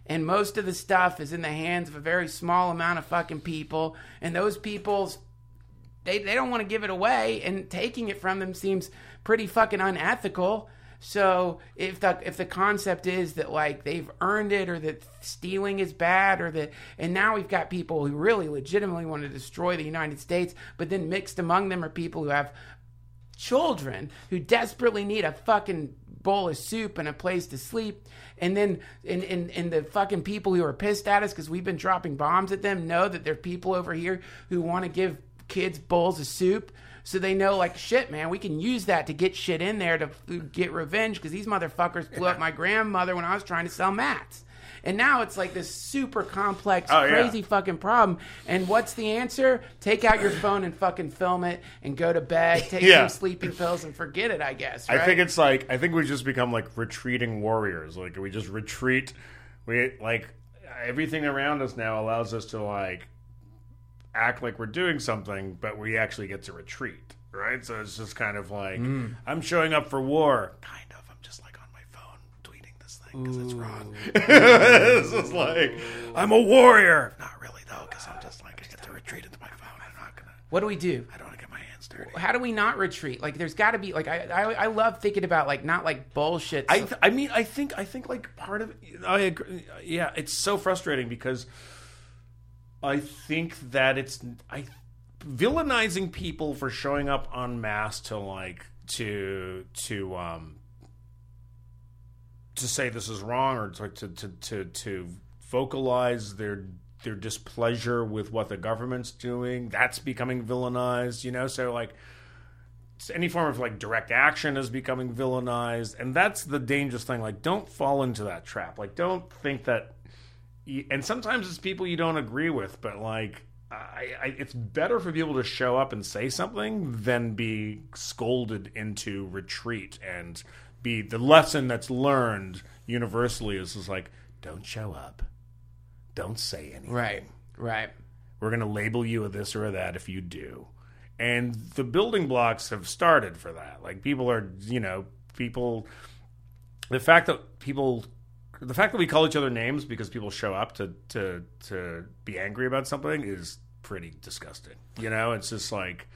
And most of the stuff is in the hands of a very small amount of fucking people. And those people's, they, they don't want to give it away. And taking it from them seems pretty fucking unethical. So if the if the concept is that like they've earned it, or that stealing is bad, or that, and now we've got people who really legitimately want to destroy the United States, but then mixed among them are people who have children who desperately need a fucking bowl of soup and a place to sleep, and then and, and, and the fucking people who are pissed at us because we've been dropping bombs at them know that there are people over here who want to give kids bowls of soup. So they know, like, shit, man, we can use that to get shit in there to get revenge because these motherfuckers blew up my grandmother when I was trying to sell mats. And now it's like this super complex, oh, crazy yeah. fucking problem. And what's the answer? Take out your phone and fucking film it and go to bed, take yeah. some sleeping pills and forget it, I guess. Right? I think it's like, I think we just become like retreating warriors. Like, we just retreat. We, like, everything around us now allows us to, like, act like we're doing something, but we actually get to retreat, right? So it's just kind of like, mm. I'm showing up for war. Kind of. I'm just like on my phone tweeting this thing because it's wrong. It's just like, I'm a warrior. Not really, though, because I'm just like, I get to retreat into my phone. I'm not going to. What do we do? I don't want to get my hands dirty. How do we not retreat? Like, there's got to be, like, I, I I love thinking about, like, not like bullshit. I, th- I mean, I think, I think like part of it, I agree. Yeah, it's so frustrating because I think that it's I villainizing people for showing up en masse to like to to um to say this is wrong, or to to to to, to vocalize their their displeasure with what the government's doing. That's becoming villainized, you know. So like any form of like direct action is becoming villainized, and that's the dangerous thing. Like, don't fall into that trap. Like, don't think that. And sometimes it's people you don't agree with, but like, I, I, it's better for people to show up and say something than be scolded into retreat. And be the lesson that's learned universally is, is like, don't show up, don't say anything. Right, right. We're going to label you a this or a that if you do. And the building blocks have started for that. Like, people are, you know, people. The fact that people. The fact that we call each other names because people show up to, to to be angry about something is pretty disgusting. You know, it's just like,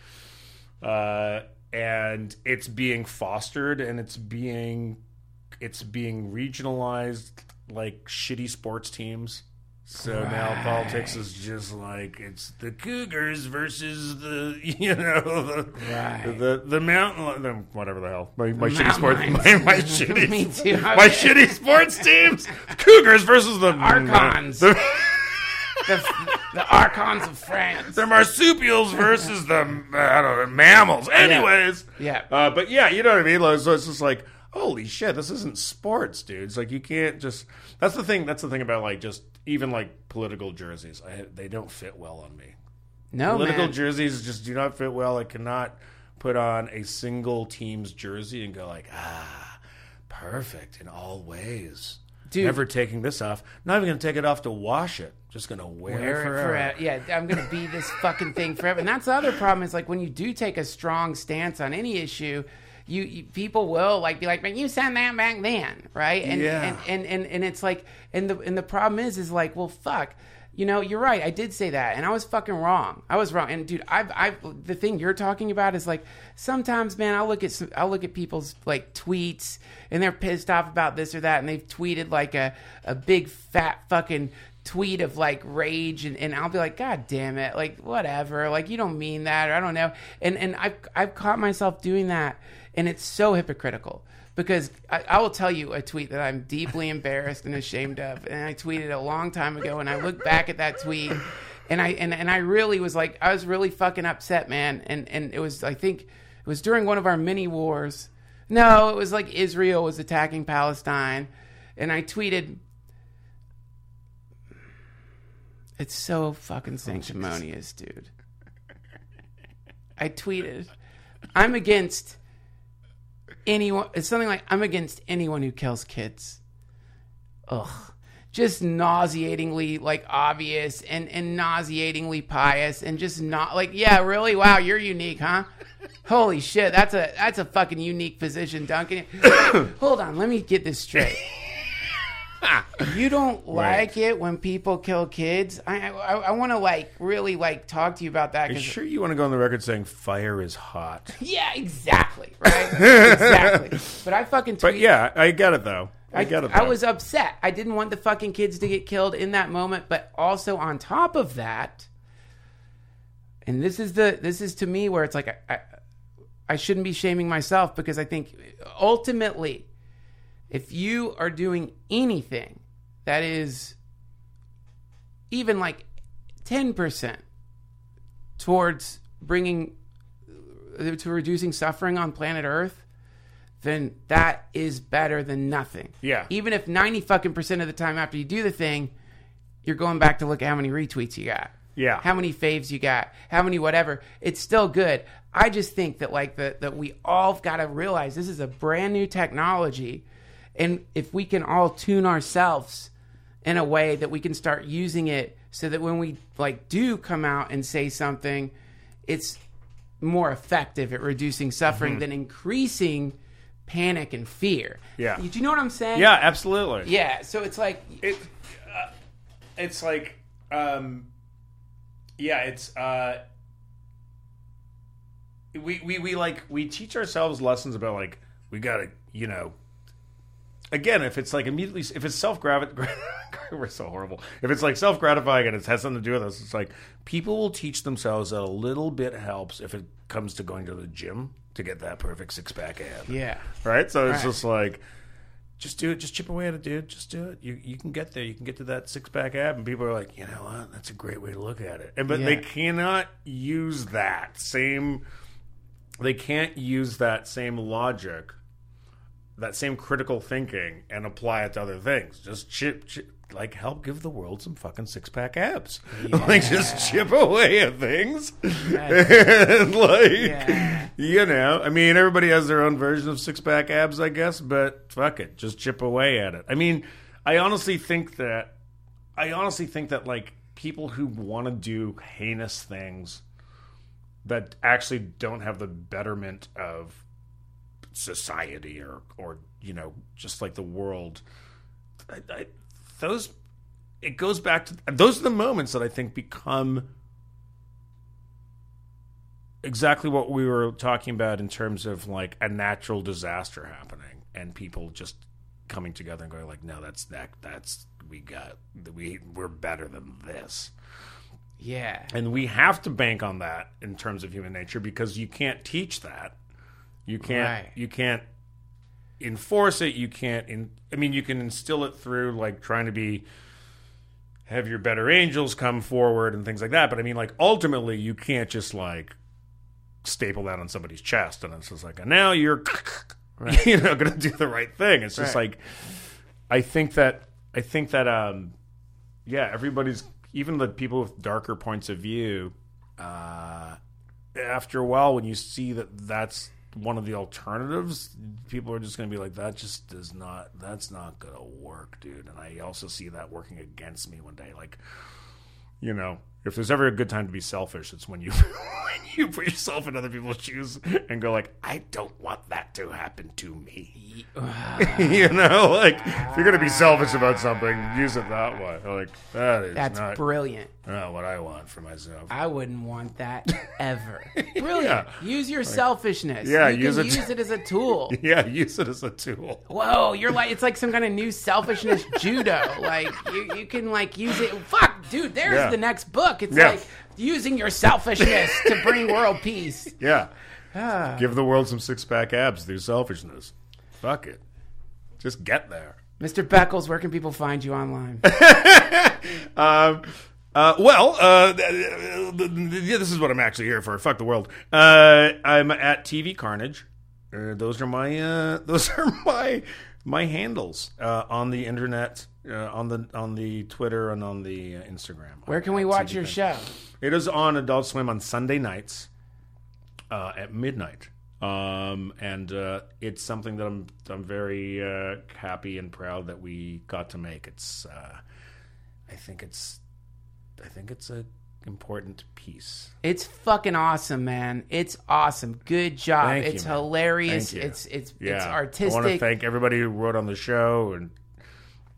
uh, and it's being fostered and it's being it's being regionalized like shitty sports teams. So right. Now politics is just like, it's the Cougars versus the, you know, the right. the, the the mountain, the, whatever the hell, my, my shitty sports, my, my shitty, Me too. my shitty sports teams, Cougars versus the, the Archons, the, the, the Archons of France, the marsupials versus the I don't know mammals. Anyways, yeah, yeah. Uh, but yeah, you know what I mean. Like, so it's just like, holy shit, this isn't sports, dude. It's like, you can't just. That's the thing. That's the thing about like just. Even like political jerseys, I, they don't fit well on me. No, political man. jerseys just do not fit well. I cannot put on a single team's jersey and go like, ah, perfect in all ways. Dude, never taking this off. Not even going to take it off to wash it. Just going to wear, wear it forever. forever. Yeah, I'm going to be this fucking thing forever. And that's the other problem is like when you do take a strong stance on any issue, You, you people will like be like, man, you said that back then, right? And, yeah. and, and and and it's like, and the and the problem is, is like, well, fuck, you know, you're right. I did say that, and I was fucking wrong. I was wrong. And dude, I've I've the thing you're talking about is like sometimes, man, I'll look at some, I'll look at people's like tweets, and they're pissed off about this or that, and they've tweeted like a a big fat fucking tweet of like rage, and, and I'll be like, God damn it, like whatever, like you don't mean that, or I don't know, and and I've I've caught myself doing that. And it's so hypocritical because I, I will tell you a tweet that I'm deeply embarrassed and ashamed of. And I tweeted a long time ago, and I look back at that tweet, and I and, and I really was like, I was really fucking upset, man. And and it was, I think, it was during one of our mini wars. No, it was like Israel was attacking Palestine, and I tweeted, it's so fucking sanctimonious, dude. I tweeted, I'm against anyone. It's something like, I'm against anyone who kills kids. Ugh. Just nauseatingly like obvious and, and nauseatingly pious and just not like, yeah, really? Wow, you're unique, huh? Holy shit, that's a that's a fucking unique position, Duncan. Hold on, let me get this straight. You don't like Right. it when people kill kids? I I, I want to like really like talk to you about that. Are you 'cause- sure you want to go on the record saying fire is hot? Yeah, exactly. Right. Exactly. But I fucking tweet. But yeah, I get it though. I, I, get it. I though. was upset. I didn't want the fucking kids to get killed in that moment, but also on top of that, and this is the this is to me where it's like I, I, I shouldn't be shaming myself, because I think ultimately, if you are doing anything that is even like ten percent towards bringing to reducing suffering on planet Earth, then that is better than nothing. Yeah. Even if ninety fucking percent of the time after you do the thing, you're going back to look at how many retweets you got. Yeah. How many faves you got. How many whatever. It's still good. I just think that like the, that we all got to realize this is a brand new technology. And if we can all tune ourselves in a way that we can start using it so that when we like do come out and say something, it's more effective at reducing suffering Mm-hmm. than increasing panic and fear. Yeah. Do you know what I'm saying? Yeah, absolutely. Yeah. So it's like, It, uh, it's like, um, yeah, it's, uh, we, we, we like, we teach ourselves lessons about like, we gotta, you know, again, if it's like immediately, if it's self-gratifying, we're so horrible. If it's like self-gratifying and it has something to do with us, it's like people will teach themselves that a little bit helps if it comes to going to the gym to get that perfect six-pack ab. yeah. Right? So it's Right. just like, just do it. Just chip away at it, dude. Just do it. You you can get there. You can get to that six-pack ab. And people are like, you know what? That's a great way to look at it. And But Yeah. they cannot use that same, they can't use that same logic, that same critical thinking, and apply it to other things. Just chip, chip like help give the world some fucking six-pack abs. Like just chip away at things. And like, Yeah. you know, I mean, everybody has their own version of six-pack abs, I guess, but fuck it. Just chip away at it. I mean, I honestly think that, I honestly think that like people who want to do heinous things that actually don't have the betterment of society or or you know just like the world, I, I, those it goes back to those are the moments that I think become exactly what we were talking about in terms of like a natural disaster happening and people just coming together and going like, no, that's that that's we got we we're better than this. Yeah. And we have to bank on that in terms of human nature because you can't teach that. You can't. Right. You can't enforce it. You can't. In, I mean, you can instill it through like trying to be have your better angels come forward and things like that. But I mean, like ultimately, you can't just like staple that on somebody's chest and it's just like, now you're, right. you know, going to do the right thing. It's just Right. like, I think that I think that um, yeah, everybody's. Even the people with darker points of view, uh, after a while, when you see that that's one of the alternatives, people are just going to be like, that just does not, that's not going to work, dude. And I also see that working against me one day. Like, you know, if there's ever a good time to be selfish, it's when you when you put yourself in other people's shoes and go like, I don't want that to happen to me. You know, like if you're gonna be selfish about something, use it that way. Like that is That's not, brilliant. not what I want for myself. I wouldn't want that ever. Brilliant. Yeah. Use your selfishness. Yeah, you use can it- use it as a tool. Yeah, use it as a tool. Whoa, you're like it's like some kind of new selfishness judo. Like you, you can like use it. Fuck, dude. There's Yeah. the next book. It's Yeah. like using your selfishness to bring world peace. Yeah, Ah. give the world some six pack abs through selfishness. Fuck it, just get there. Mister Beckles, where can people find you online? Um, uh, well, uh, yeah, this is what I'm actually here for. Fuck the world. Uh, I'm at T V Carnage. Uh, those are my uh, those are my my handles uh, on the internet, uh, on the on the Twitter and on the uh, Instagram. Where can we watch your show? It is on Adult Swim on Sunday nights uh, at midnight. Um, and uh, it's something that I'm I'm very uh, happy and proud that we got to make. It's uh, I think it's I think it's a important piece. It's fucking awesome, man. It's awesome. Good job. Thank you, it's man. hilarious. Thank you. It's it's Yeah, it's I want to artistic. thank everybody who wrote on the show and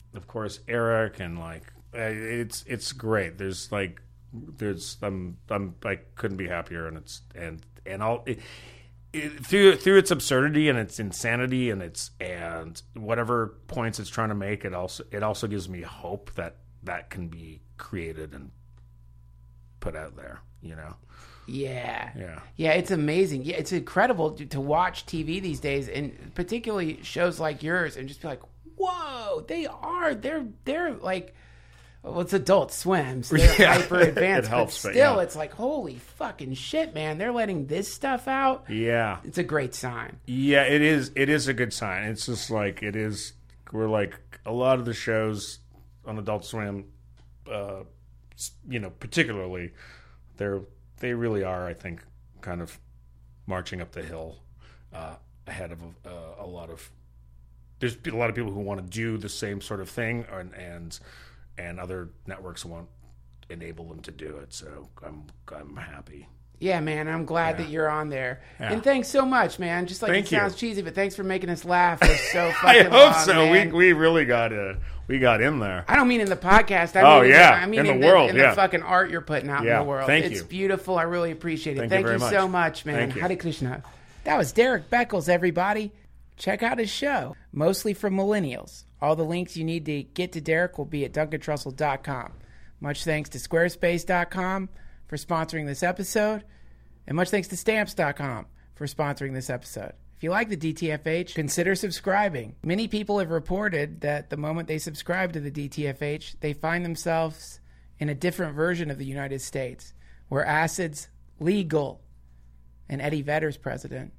of course Eric, and like it's it's great. There's like there's I'm I'm I couldn't be happier, and it's and and all it, it, through through its absurdity and its insanity and its and whatever points it's trying to make, it also it also gives me hope that that can be created and put out there, you know. Yeah. Yeah. Yeah, it's amazing. Yeah, it's incredible to, to watch T V these days, and particularly shows like yours, and just be like, whoa, they are. They're they're like, well, it's Adult Swim, so they're Yeah. hyper advanced, It helps, but but still, yeah. it's like, holy fucking shit, man. They're letting this stuff out. Yeah. It's a great sign. Yeah, it is. It is a good sign. It's just like it is. We're like a lot of the shows on Adult Swim, uh, you know, particularly, they're they really are, I think, kind of marching up the hill uh, ahead of uh, a lot of. There's a lot of people who want to do the same sort of thing, and and, and other networks won't enable them to do it. So I'm I'm happy. Yeah, man, I'm glad Yeah. that you're on there. Yeah. And thanks so much, man. Just like Thank it you. sounds cheesy, but thanks for making us laugh for so I fucking hope long, so. man. We we really got uh, we got in there. I don't mean in the podcast. I Oh, mean yeah. in, I mean In in, the world, in yeah. the fucking art you're putting out Yeah. in the world. Thank it's you. beautiful. I really appreciate it. Thank you Thank very you much. so much, man. Thank you. Hare Krishna. That was Derek Beckles, everybody. Check out his show, Mostly for Millennials. All the links you need to get to Derek will be at duncan trussell dot com. Much thanks to squarespace dot com for sponsoring this episode, and much thanks to stamps dot com for sponsoring this episode. If you like the D T F H, consider subscribing. Many people have reported that the moment they subscribe to the D T F H, they find themselves in a different version of the United States, where acid's legal and Eddie Vedder's president.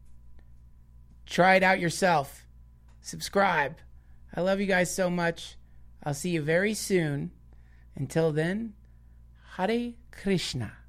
Try it out yourself. Subscribe. I love you guys so much. I'll see you very soon. Until then, Hare Krishna.